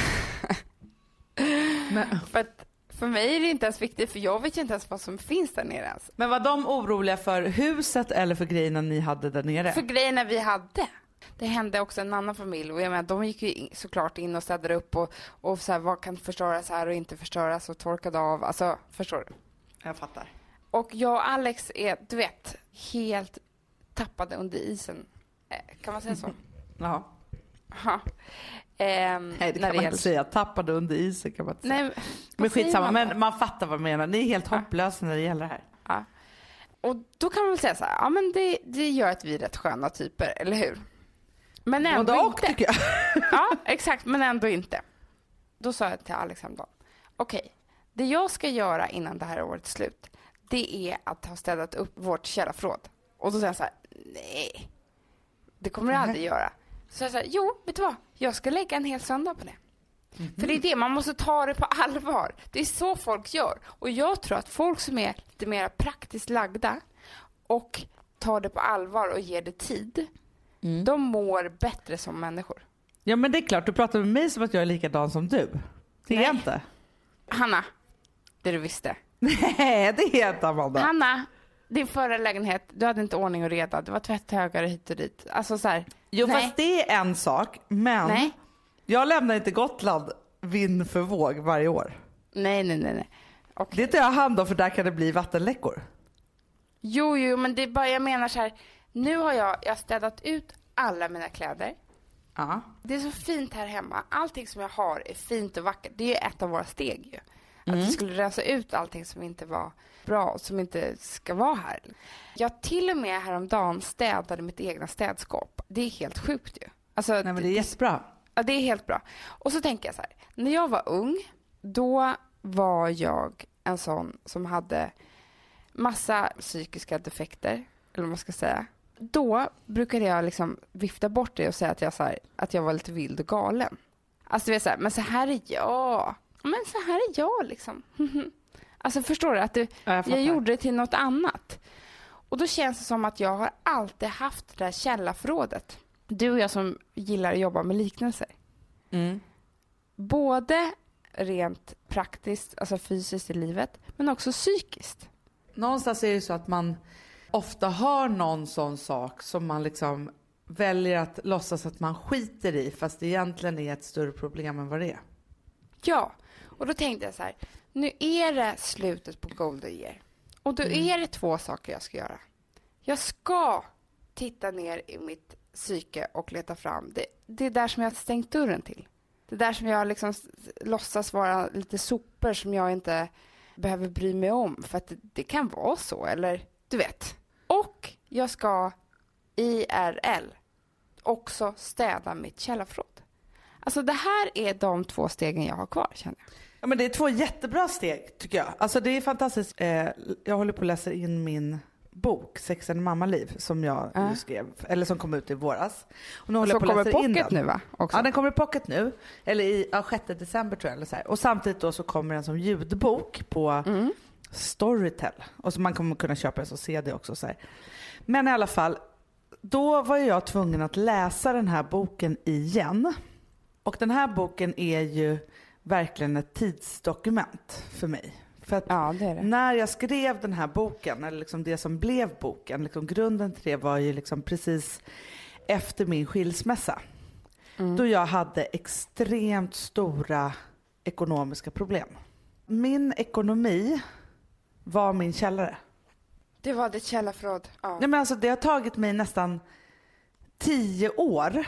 Men för mig är det inte ens viktigt för jag vet ju inte ens vad som finns där nere ens. Men var de oroliga för huset eller för grejerna ni hade där nere? För grejerna vi hade. Det hände också en annan familj och jag menar, de gick ju såklart in och städade upp och så här, vad kan förstöras här och inte förstöras och torkade av. Alltså, förstår du? Jag fattar. Och jag och Alex är, du vet, helt tappade under isen. Kan man säga så? Ja. Ja. Nej, det kan man inte säga. Tappade under isen kan man inte säga. Nej, men skitsamma, men man fattar vad man menar. Ni är helt hopplösa när det gäller det här. Ja. Och då kan man väl säga så här, ja men det gör att vi är rätt sköna typer, eller hur? Men ändå inte. Tycker jag. Ja, exakt, men ändå inte. Då sa jag till Alex häromdagen, okej, det jag ska göra innan det här året är slut, det är att ha städat upp vårt källarförråd. Och då säger jag så här, nej, det kommer jag aldrig göra. Så jag sa, jo, vet du vad? Jag ska lägga en hel söndag på det. För det är det, man måste ta det på allvar. Det är så folk gör. Och jag tror att folk som är lite mer praktiskt lagda och tar det på allvar och ger det tid, de mår bättre som människor. Ja, men det är klart, du pratar med mig som att jag är likadan som du. Det är jag inte. Hanna, det du visste. Nej, det är inte Amanda. Hanna, din förra lägenhet, du hade inte ordning och reda. Det var tvätthögar hit och dit. Alltså så här, jo, nej. Fast det är en sak. Men jag lämnar inte Gotland vind för våg varje år. Nej. Okay. Det tar jag hand om för där kan det bli vattenläckor. Jo, men det är bara, jag menar så här. Nu har jag städat ut alla mina kläder. Ja. Det är så fint här hemma. Allting som jag har är fint och vackert. Det är ett av våra steg ju. Att vi skulle rensa ut allting som inte var bra, som inte ska vara här. Jag till och med häromdagen städade mitt egna städskåp. Det är helt sjukt ju. Alltså, nej, men det är jättebra. Ja, det är helt bra. Och så tänker jag så här. När jag var ung, då var jag en sån som hade massa psykiska defekter. Eller vad man ska säga. Då brukade jag liksom vifta bort det och säga att jag var lite vild och galen. Alltså det är så här, men så här är jag. Men så här är jag liksom. Alltså förstår du att jag gjorde det till något annat. Och då känns det som att jag har alltid haft det där källarförrådet. Du och jag som gillar att jobba med liknelser. Både rent praktiskt, alltså fysiskt i livet, men också psykiskt. Någonstans är det så att man ofta har någon sån sak som man liksom väljer att låtsas att man skiter i, fast det egentligen är ett större problem än vad det är. Ja, och då tänkte jag så här, nu är det slutet på Golden Year. Och då är det 2 saker jag ska göra. Jag ska titta ner i mitt psyke och leta fram. Det är där som jag har stängt dörren till. Det är där som jag liksom låtsas vara lite sopor som jag inte behöver bry mig om. För att det kan vara så, eller du vet. Och jag ska IRL också städa mitt källarförråd. Alltså det här är de 2 stegen jag har kvar, känner jag. Ja, men det är 2 jättebra steg tycker jag. Alltså det är fantastiskt. Jag håller på att läsa in min bok Sex and Mamma-liv som jag skrev, eller som kom ut i våras. Och nu håller jag på att läsa in den. Nu va? Också. Ja, den kommer i pocket nu. Eller i 6 december tror jag. Eller så här. Och samtidigt då så kommer den som ljudbok på Storytel. Och så man kommer kunna köpa den som CD också. Så här. Men i alla fall, då var jag tvungen att läsa den här boken igen. Och den här boken är ju verkligen ett tidsdokument för mig. För att det är det. När jag skrev den här boken, eller liksom det som blev boken, liksom grunden till det var ju liksom precis efter min skilsmässa. Då jag hade extremt stora ekonomiska problem. Min ekonomi var min källare. Det var ditt källarförråd. Ja. Nej, men alltså, det har tagit mig nästan 10 år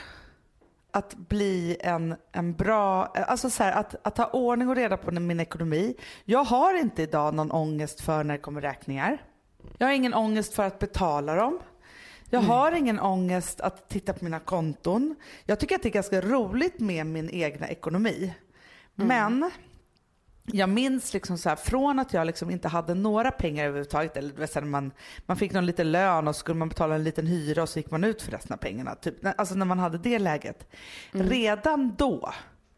att bli en bra, alltså så här, att ha ordning och reda på min ekonomi. Jag har inte idag någon ångest för när det kommer räkningar. Jag har ingen ångest för att betala dem. Jag har ingen ångest att titta på mina konton. Jag tycker att det är ganska roligt med min egna ekonomi. Men jag minns liksom så här, från att jag liksom inte hade några pengar överhuvudtaget, eller du vet, så man fick någon liten lön och så skulle man betala en liten hyra och så gick man ut för resten av pengarna. Typ, alltså när man hade det läget. Redan då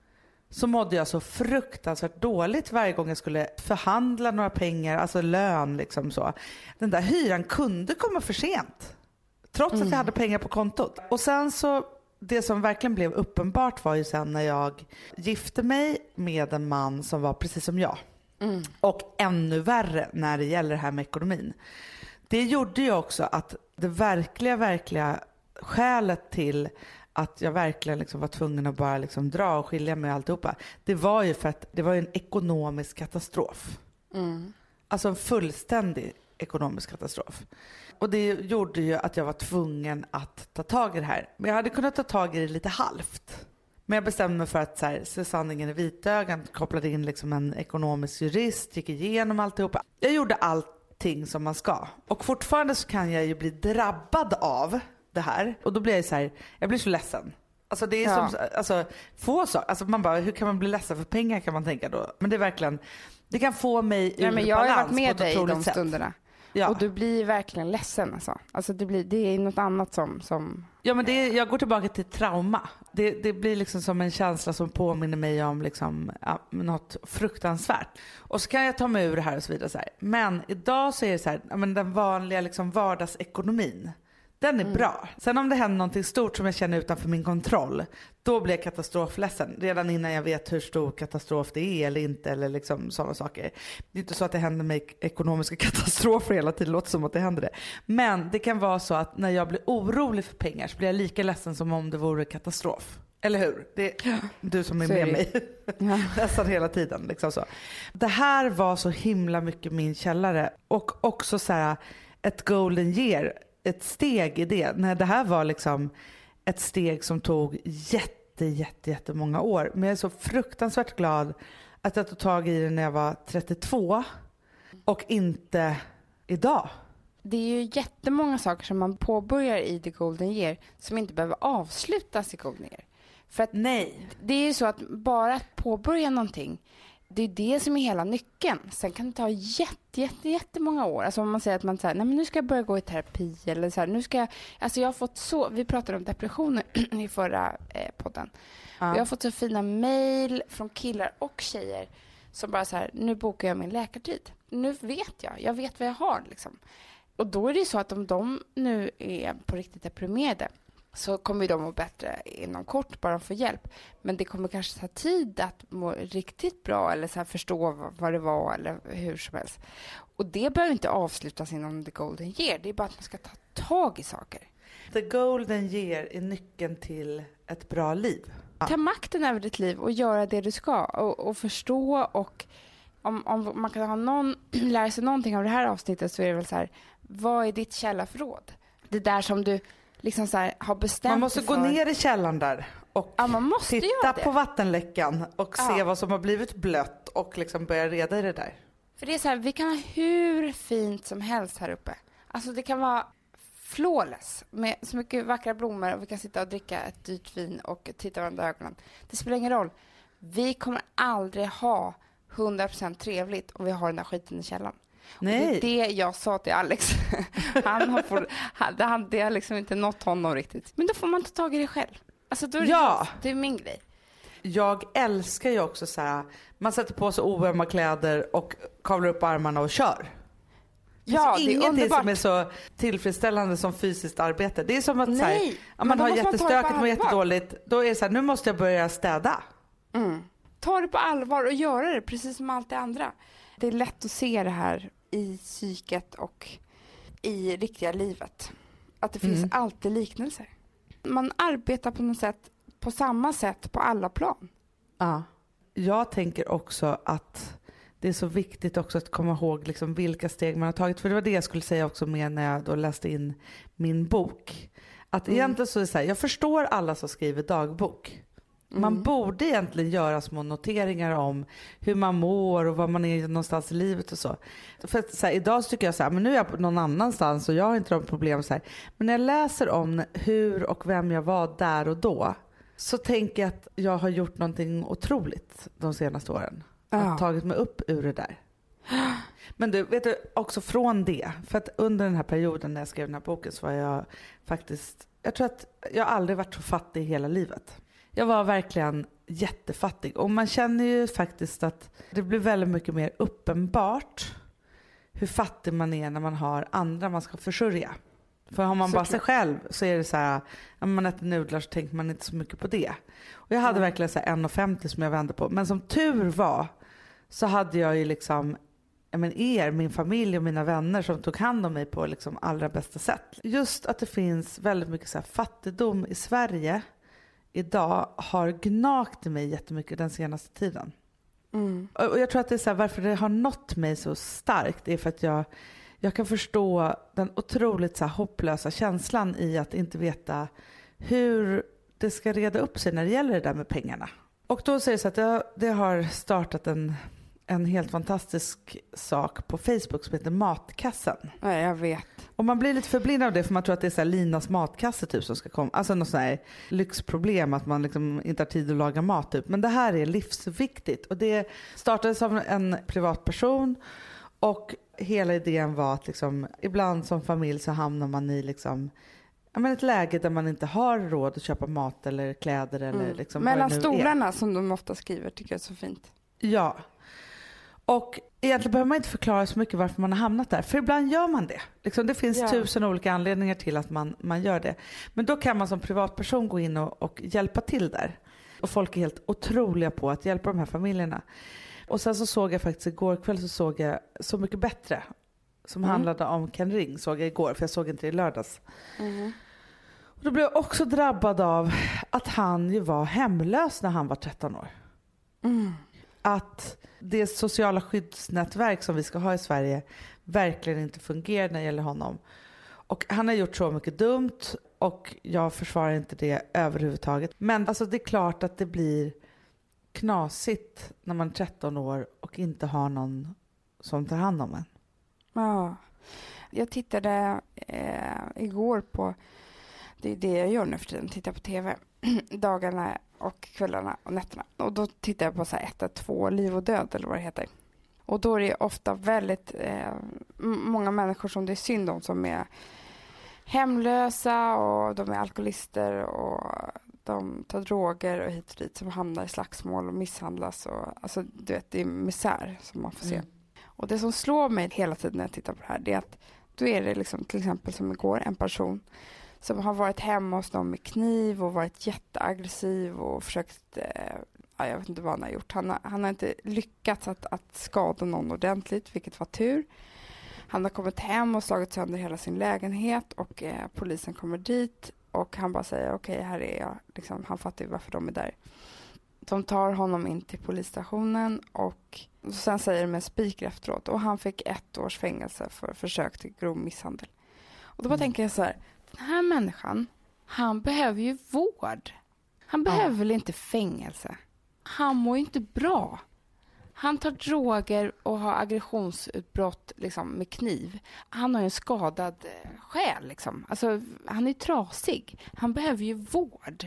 så mådde jag så fruktansvärt dåligt varje gång jag skulle förhandla några pengar, alltså lön liksom så. Den där hyran kunde komma för sent. Trots att jag hade pengar på kontot. Och sen så, det som verkligen blev uppenbart var ju sen när jag gifte mig med en man som var precis som jag. Och ännu värre när det gäller det här med ekonomin. Det gjorde ju också att det verkliga skälet till att jag verkligen liksom var tvungen att bara liksom dra och skilja mig och alltihopa. Det var ju för att det var en ekonomisk katastrof. Alltså en fullständig ekonomisk katastrof. Och det gjorde ju att jag var tvungen att ta tag i det här. Men jag hade kunnat ta tag i det lite halvt. Men jag bestämde mig för att så här, se sanningen i vitögat, kopplade in liksom en ekonomisk jurist, gick igenom alltihopa. Jag gjorde allting som man ska. Och fortfarande så kan jag ju bli drabbad av det här. Och då blir jag så här, jag blir så ledsen. Alltså det är som, alltså få saker. Alltså man bara, hur kan man bli ledsen för pengar kan man tänka då. Men det är verkligen, det kan få mig ur balans. Men jag har varit med dig i de sätt. stunderna. Ja. Och du blir verkligen ledsen alltså det är något annat som... Ja, men jag går tillbaka till trauma. Det blir liksom som en känsla som påminner mig om liksom, något fruktansvärt. Och så kan jag ta mig ur det här och så vidare. Så här. Men idag så är det så här, men den vanliga liksom vardagsekonomin, den är bra. Sen om det händer någonting stort som jag känner utanför min kontroll, då blir jag katastrofledsen. Redan innan jag vet hur stor katastrof det är eller inte, eller liksom sådana saker. Det är inte så att det händer mig ekonomiska katastrofer hela tiden, det låter som att det händer det. Men det kan vara så att när jag blir orolig för pengar så blir jag lika ledsen som om det vore katastrof. Eller hur? Det är du som är med mig nästan hela tiden. Liksom så. Det här var så himla mycket min källare. Och också så här, ett golden year, ett steg i det. När det här var liksom ett steg som tog jättemånga år. Men jag är så fruktansvärt glad att jag tog tag i det när jag var 32 och inte idag. Det är ju jättemånga saker som man påbörjar i The Golden Year som inte behöver avslutas i Golden Year. För att det är ju så att bara att påbörja någonting, det är det som är hela nyckeln. Sen kan det ta jättemånga år. Alltså om man säger att man säger, nej men nu ska jag börja gå i terapi eller så här, nu ska jag, alltså jag har fått så, vi pratade om depressioner i förra podden. Ja. Jag har fått så fina mejl från killar och tjejer som bara så här, nu bokar jag min läkartid. Nu vet jag vet vad jag har liksom. Och då är det så att om de nu är på riktigt deprimerade så kommer de må bättre inom kort, bara de får hjälp. Men det kommer kanske ta tid att må riktigt bra eller så här förstå vad det var eller hur som helst. Och det behöver inte avslutas inom The Golden Year. Det är bara att man ska ta tag i saker. The Golden Year är nyckeln till ett bra liv. Ta makten över ditt liv och göra det du ska. Och förstå och om man kan ha lära sig någonting av det här avsnittet, så är det väl så här, vad är ditt källarförråd? Det där som du liksom så här har bestämt. Man måste gå ner i källaren där och man måste titta på vattenläckan och se vad som har blivit blött och liksom börja reda i det där. För det är så här, vi kan ha hur fint som helst här uppe. Alltså det kan vara flawless med så mycket vackra blommor och vi kan sitta och dricka ett dyrt vin och titta varandra i ögonen. Det spelar ingen roll. Vi kommer aldrig ha 100% trevligt om vi har den där skiten i källaren. Nej. Och det är det jag sa till Alex. Det har liksom inte nått honom riktigt. Men då får man ta tag i det själv. Alltså då är det är min grej. Jag älskar ju också så här, man sätter på sig oömma kläder och kavlar upp armarna och kör. Ja, det är ingenting underbart. som är så tillfredsställande som fysiskt arbete. Det är som att så här, om man har jättestökigt och jättedåligt, då är det så här, nu måste jag börja städa. Ta det på allvar och göra det precis som allt det andra. Det är lätt att se det här i psyket och i riktiga livet. Att det finns alltid liknelser. Man arbetar på något sätt, på samma sätt på alla plan. Ja. Jag tänker också att det är så viktigt också att komma ihåg liksom vilka steg man har tagit. För det var det jag skulle säga också med när jag då läste in min bok. Att egentligen så är det så här, jag förstår alla som skriver dagbok. Man borde egentligen göra små noteringar om hur man mår och var man är någonstans i livet och så. För att, så här, idag så tycker jag så här, men nu är jag någon annanstans och jag har inte de problem så här. Men när jag läser om hur och vem jag var där och då, så tänker jag att jag har gjort någonting otroligt de senaste åren. Att tagit mig upp ur det där. Men du, vet du, också från det. För att under den här perioden när jag skrev den här boken så var jag faktiskt, jag tror att jag aldrig varit så fattig i hela livet. Jag var verkligen jättefattig. Och man känner ju faktiskt att det blir väldigt mycket mer uppenbart hur fattig man är när man har andra man ska försörja. För har man bara sig själv så är det så här, när man äter nudlar så tänker man inte så mycket på det. Och jag hade verkligen så här 1,50 som jag vände på. Men som tur var så hade jag ju liksom min familj och mina vänner som tog hand om mig på liksom allra bästa sätt. Just att det finns väldigt mycket så här fattigdom i Sverige idag har gnagt i mig jättemycket den senaste tiden. Och jag tror att det är så här, varför det har nått mig så starkt är för att jag kan förstå den otroligt så här hopplösa känslan i att inte veta hur det ska reda upp sig när det gäller det där med pengarna. Och då säger det så att det har startat en helt fantastisk sak på Facebook som heter Matkassen. Ja, jag vet. Och man blir lite förblindad av det för man tror att det är så här Linas matkasse typ som ska komma. Alltså något sån här lyxproblem att man liksom inte har tid att laga mat typ. Men det här är livsviktigt och det startades av en privatperson och hela idén var att liksom, ibland som familj så hamnar man i liksom, ett läge där man inte har råd att köpa mat eller kläder eller liksom mellan vad det nu stolarna är. Som de ofta skriver tycker jag är så fint. Ja. Och egentligen behöver man inte förklara så mycket varför man har hamnat där. För ibland gör man det. Liksom, det finns 1000 olika anledningar till att man gör det. Men då kan man som privatperson gå in och hjälpa till där. Och folk är helt otroliga på att hjälpa de här familjerna. Och sen så såg jag faktiskt igår kväll så såg jag Så mycket bättre. Som handlade om Ken Ring såg jag igår. För jag såg inte det i lördags. Och då blev jag också drabbad av att han ju var hemlös när han var 13 år. Att det sociala skyddsnätverk som vi ska ha i Sverige verkligen inte fungerar när det gäller honom. Och han har gjort så mycket dumt och jag försvarar inte det överhuvudtaget. Men alltså det är klart att det blir knasigt när man är 13 år och inte har någon som tar hand om en. Ja, jag tittade igår på, det är det jag gör nu för tiden, tittar på tv dagarna och kvällarna och nätterna. Och då tittar jag på så här 112 liv och död eller vad det heter. Och då är det ofta väldigt många människor som det är synd om som är hemlösa och de är alkoholister och de tar droger och hit och dit som hamnar i slagsmål och misshandlas. Och, alltså du vet, det är misär som man får se. Och det som slår mig hela tiden när jag tittar på det här det är att då är det liksom till exempel som igår en person som har varit hemma hos dem med kniv och varit jätteaggressiv och försökt, jag vet inte vad han har gjort. Han har inte lyckats att skada någon ordentligt, vilket var tur. Han har kommit hem och slagit sönder hela sin lägenhet och polisen kommer dit och han bara säger okej, här är jag. Liksom, han fattar ju varför de är där. De tar honom in till polisstationen och sen säger de en speaker efteråt. Och han fick 1 års fängelse för försök till grov misshandel. Och då bara tänker jag så här, den här människan, han behöver ju vård. Han behöver väl inte fängelse. Han mår ju inte bra. Han tar droger och har aggressionsutbrott liksom, med kniv. Han har ju en skadad själ. Liksom. Alltså, han är trasig. Han behöver ju vård.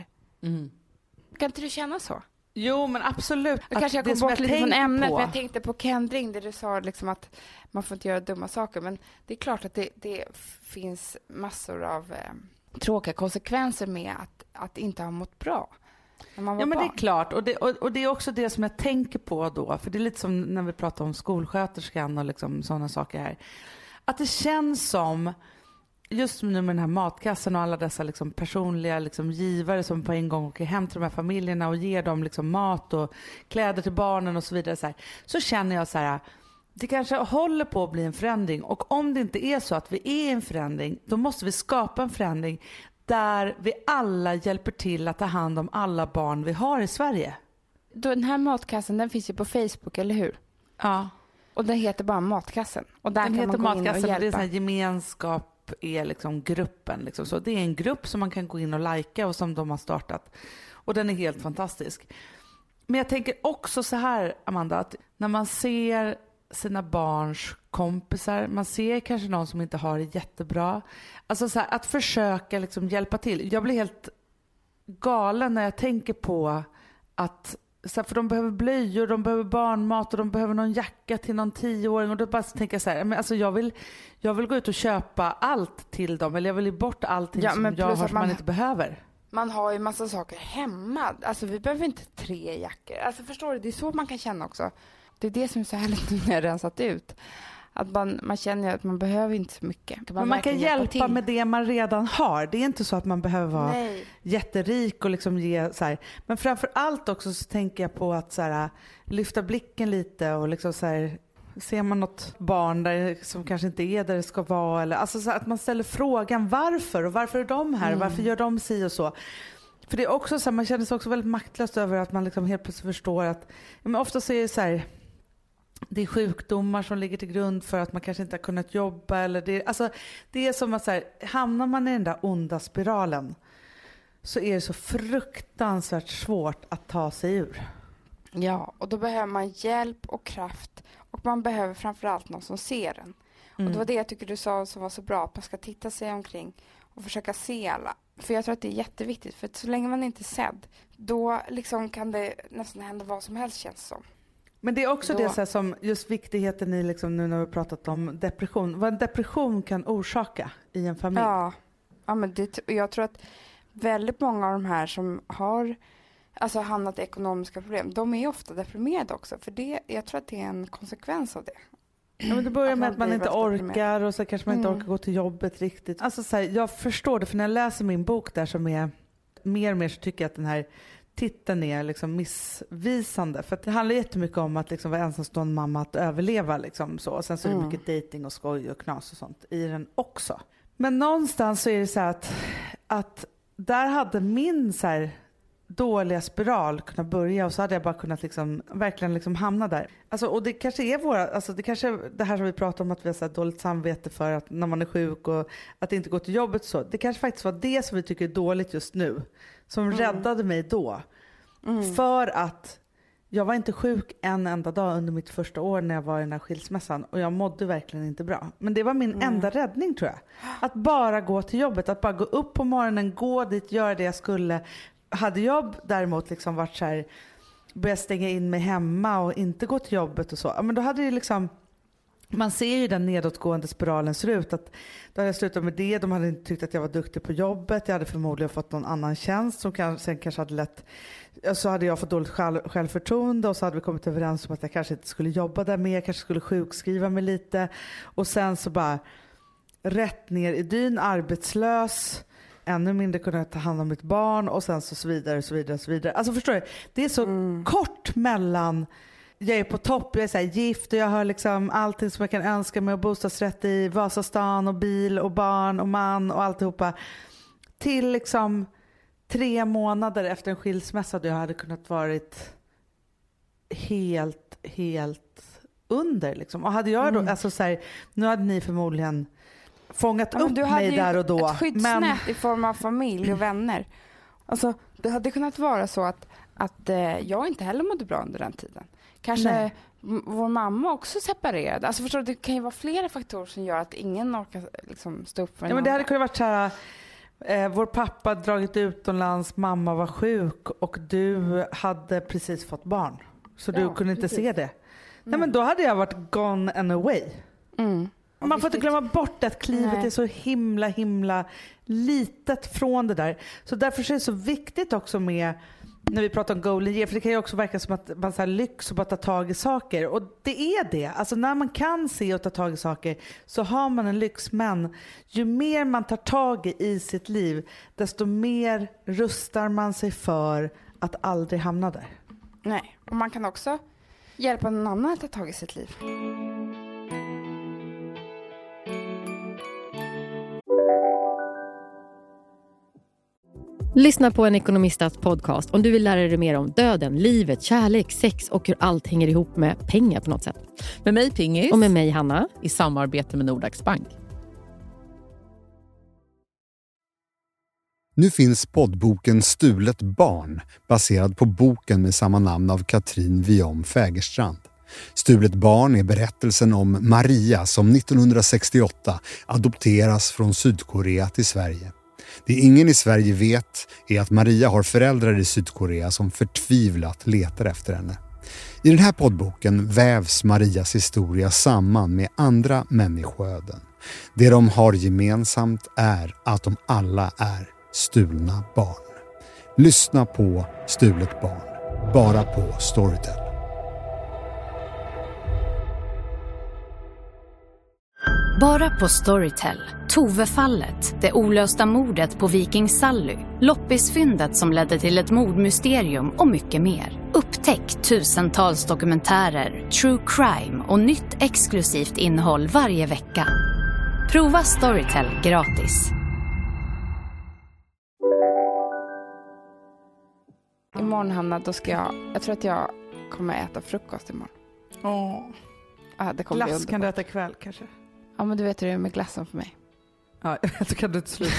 Kan inte du känna så? Jo, men absolut. Jag kom bort lite från ämnet, men jag tänkte på Kendring där du sa liksom att man får inte göra dumma saker. Men det är klart att det finns massor av tråkiga konsekvenser med att inte ha mått bra. Ja, men det är klart. Och det är också det som jag tänker på då. För det är lite som när vi pratar om skolsköterskan och liksom sådana saker här. Att det känns som, just nu med den här matkassen och alla dessa liksom personliga liksom givare som på en gång åker hem till de här familjerna och ger dem liksom mat och kläder till barnen och så vidare. Så känner jag så här, det kanske håller på att bli en förändring. Och om det inte är så att vi är i en förändring, då måste vi skapa en förändring där vi alla hjälper till att ta hand om alla barn vi har i Sverige. Den här matkassen, den finns ju på Facebook, eller hur? Ja. Och den heter bara Matkassen. Och där den kan heter man gå Matkassen, in och hjälpa. det är sån här gemenskap, är liksom gruppen. Liksom. Så det är en grupp som man kan gå in och lajka och som de har startat. Och den är helt fantastisk. Men jag tänker också så här, Amanda, att när man ser sina barns kompisar, man ser kanske någon som inte har det jättebra. Alltså så här, att försöka liksom hjälpa till. Jag blir helt galen när jag tänker på att, så här, för de behöver blöjor, de behöver barnmat och de behöver någon jacka till någon 10-åring, och då bara tänker jag så här, men alltså jag vill gå ut och köpa allt till dem, eller jag vill ge bort allting som jag har som man inte behöver. Man har ju massa saker hemma. Alltså vi behöver inte 3 jackor. Alltså förstår du, det är så man kan känna också. Det är det som är så härligt när jag rensat ut. Att man känner att man behöver inte så mycket. Men man kan hjälpa med det man redan har. Det är inte så att man behöver vara jätterik och liksom ge så här. Men framför allt också så tänker jag på att så här, lyfta blicken lite och liksom så här, ser man något barn där som kanske inte är där det ska vara, eller alltså så här, att man ställer frågan varför, och varför är de här, varför gör de si och så. För det är också så här, man känner sig också väldigt maktlös över att man liksom helt plötsligt förstår att, men ofta så är det så här, det är sjukdomar som ligger till grund för att man kanske inte har kunnat jobba, eller det är som att så här, hamnar man i den där onda spiralen så är det så fruktansvärt svårt att ta sig ur. Ja, och då behöver man hjälp och kraft, och man behöver framförallt någon som ser den. Och det var det jag tycker du sa som var så bra, att man ska titta sig omkring och försöka se alla. För jag tror att det är jätteviktigt, för att så länge man inte är sedd, då liksom kan det nästan hända vad som helst, känns som. Men det är också det så här, som just viktigheten i liksom, nu när vi har pratat om depression, vad en depression kan orsaka i en familj. Ja, men jag tror att väldigt många av de här som har alltså hamnat i ekonomiska problem, de är ofta deprimerade också, för jag tror att det är en konsekvens av det. Ja, men det börjar med att man inte orkar, och så kanske man inte orkar gå till jobbet riktigt. Alltså så här, jag förstår det, för när jag läser min bok där som är mer och mer, så tycker jag att den här titeln är liksom missvisande. För att det handlar jättemycket om att liksom vara ensamstående mamma, att överleva liksom så. Och sen så är det mycket dating och skoj och knas och sånt i den också. Men någonstans så är det så här att där hade min så här dåliga spiral kunnat börja, och så hade jag bara kunnat liksom, verkligen liksom hamna där. Alltså, och det kanske är det kanske det här som vi pratar om, att vi har så här dåligt samvete för att när man är sjuk och att inte gå till jobbet så. Det kanske faktiskt var det som vi tycker är dåligt just nu, som räddade mig då. För att jag var inte sjuk en enda dag under mitt första år när jag var i den här skilsmässan, och jag mådde verkligen inte bra. Men det var min enda räddning, tror jag. Att bara gå till jobbet, att bara gå upp på morgonen, gå dit, göra det jag skulle. Hade jag däremot liksom varit så här, börjat stänga in mig hemma och inte gå till jobbet och så, ja, men då hade det liksom, man ser ju den nedåtgående spiralen ser ut, att då hade jag slutat med det, de hade inte tyckt att jag var duktig på jobbet, jag hade förmodligen fått någon annan tjänst som sen kanske hade lett, så hade jag fått dåligt självförtroende, och så hade vi kommit överens om att jag kanske inte skulle jobba där mer, jag kanske skulle sjukskriva mig lite, och sen så bara rätt ner i dyn, arbetslös, ännu mindre kunna ta hand om mitt barn, och sen så vidare och så vidare och så vidare. Alltså förstår du, det är så kort mellan, jag är på topp, jag är så här gift och jag har liksom allting som jag kan önska mig, och bostadsrätt i Vasastan och bil och barn och man och alltihopa, till liksom 3 månader efter en skilsmässa då jag hade kunnat varit helt under liksom. Och hade jag då, alltså så här, nu hade ni förmodligen fångat upp mig där och då. Du hade ju ett skyddsnät i form av familj och vänner. Alltså, det hade kunnat vara så att jag inte heller mådde bra under den tiden. Kanske vår mamma också separerade. Alltså förstår du, det kan ju vara flera faktorer som gör att ingen orkar liksom stå upp för en. Ja, men det hade kunnat varit så här, vår pappa dragit utomlands, mamma var sjuk och du hade precis fått barn. Så du kunde inte se det. Nej, men då hade jag varit gone and away. Man får inte glömma bort att klivet är så himla litet från det där. Så därför är det så viktigt också med, när vi pratar om golden year, för det kan ju också verka som att man så här lyx och bara ta tag i saker. Och det är det. Alltså när man kan se och ta tag i saker så har man en lyx. Men ju mer man tar tag i sitt liv, desto mer rustar man sig för att aldrig hamna där. Nej, och man kan också hjälpa någon annan att ta tag i sitt liv. Lyssna på en ekonomistats podcast om du vill lära dig mer om döden, livet, kärlek, sex och hur allt hänger ihop med pengar på något sätt. Med mig Pingis. Och med mig Hanna. I samarbete med Nordax Bank. Nu finns poddboken Stulet barn, baserad på boken med samma namn av Katrin Viom Fägerstrand. Stulet barn är berättelsen om Maria som 1968 adopteras från Sydkorea till Sverige. Det ingen i Sverige vet är att Maria har föräldrar i Sydkorea som förtvivlat letar efter henne. I den här poddboken vävs Marias historia samman med andra människoöden. Det de har gemensamt är att de alla är stulna barn. Lyssna på Stulet barn, bara på Storytel. Bara på Storytel. Tove-fallet, det olösta mordet på Viking Sally, loppisfyndet som ledde till ett mordmysterium och mycket mer. Upptäck tusentals dokumentärer, true crime och nytt exklusivt innehåll varje vecka. Prova Storytel gratis. Imorgon, Hanna, då ska jag tror att jag kommer äta frukost imorgon. Det kommer glass kan du äta ikväll kanske? Ja, men du vet hur det är med glassen för mig. Ja, så kan du inte sluta.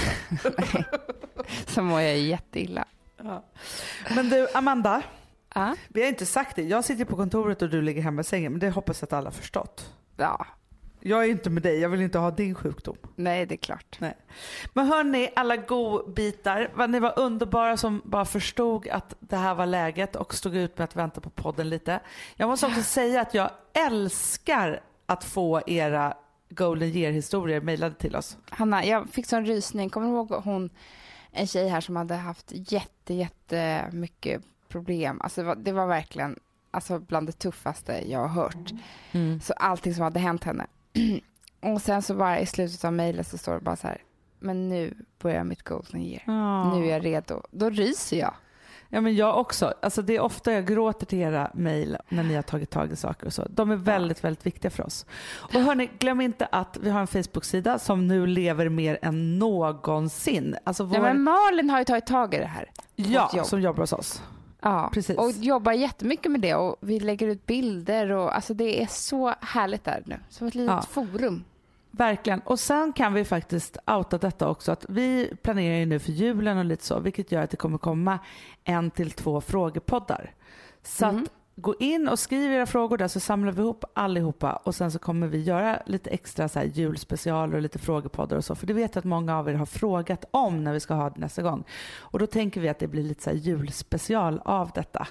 Så mår jag jätteilla. Ja. Men du, Amanda, vi har inte sagt det. Jag sitter på kontoret och du ligger hemma i sängen, men det hoppas jag att alla har förstått. Ja. Jag är inte med dig, jag vill inte ha din sjukdom. Nej, det är klart. Nej. Men hörni, alla godbitar, ni var underbara som bara förstod att det här var läget och stod ut med att vänta på podden lite. Jag måste också säga att jag älskar att få era Golden Year-historier mejlade till oss. Hanna, jag fick sån rysning. Kommer du ihåg en tjej här som hade haft jätte mycket problem. Alltså det var verkligen bland det tuffaste jag har hört. Så allting som hade hänt henne. Och sen så bara i slutet av mejlet så står det bara så här: men nu börjar mitt Golden Year. Nu är jag redo. Då ryser jag. Ja, men jag också. Alltså det är ofta jag gråter till era mejl när ni har tagit tag i saker och så. De är väldigt, väldigt viktiga för oss. Och hörni, glöm inte att vi har en Facebook-sida som nu lever mer än någonsin. Alltså men Malin har ju tagit tag i det här. Ja, som jobbar hos oss. Ja, precis. Och jobbar jättemycket med det. Och vi lägger ut bilder. Och alltså det är så härligt där nu. Som ett litet forum. Verkligen. Och sen kan vi faktiskt outa detta också, att vi planerar ju nu för julen och lite så, vilket gör att det kommer komma 1 till 2 frågepoddar. Så att gå in och skriv era frågor där, så samlar vi ihop allihopa och sen så kommer vi göra lite extra så här julspecialer och lite frågepoddar och så, för det vet jag att många av er har frågat om när vi ska ha det nästa gång. Och då tänker vi att det blir lite så här julspecial av detta.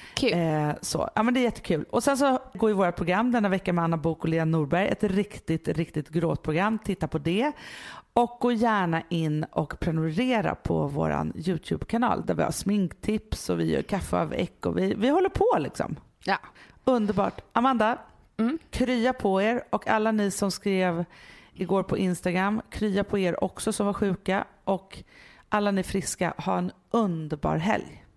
Så. Ja, men det är jättekul. Och sen så går ju våra program denna vecka med Anna Bok och Lena Norberg. Ett riktigt gråtprogram. Titta på det. Och gå gärna in och prenumerera på våran YouTube-kanal där vi har sminktips och vi gör kaffe av äck och vi håller på liksom. Ja. Underbart. Amanda, krya på er, och alla ni som skrev igår på Instagram, krya på er också som var sjuka, och alla ni friska, ha en underbar helg.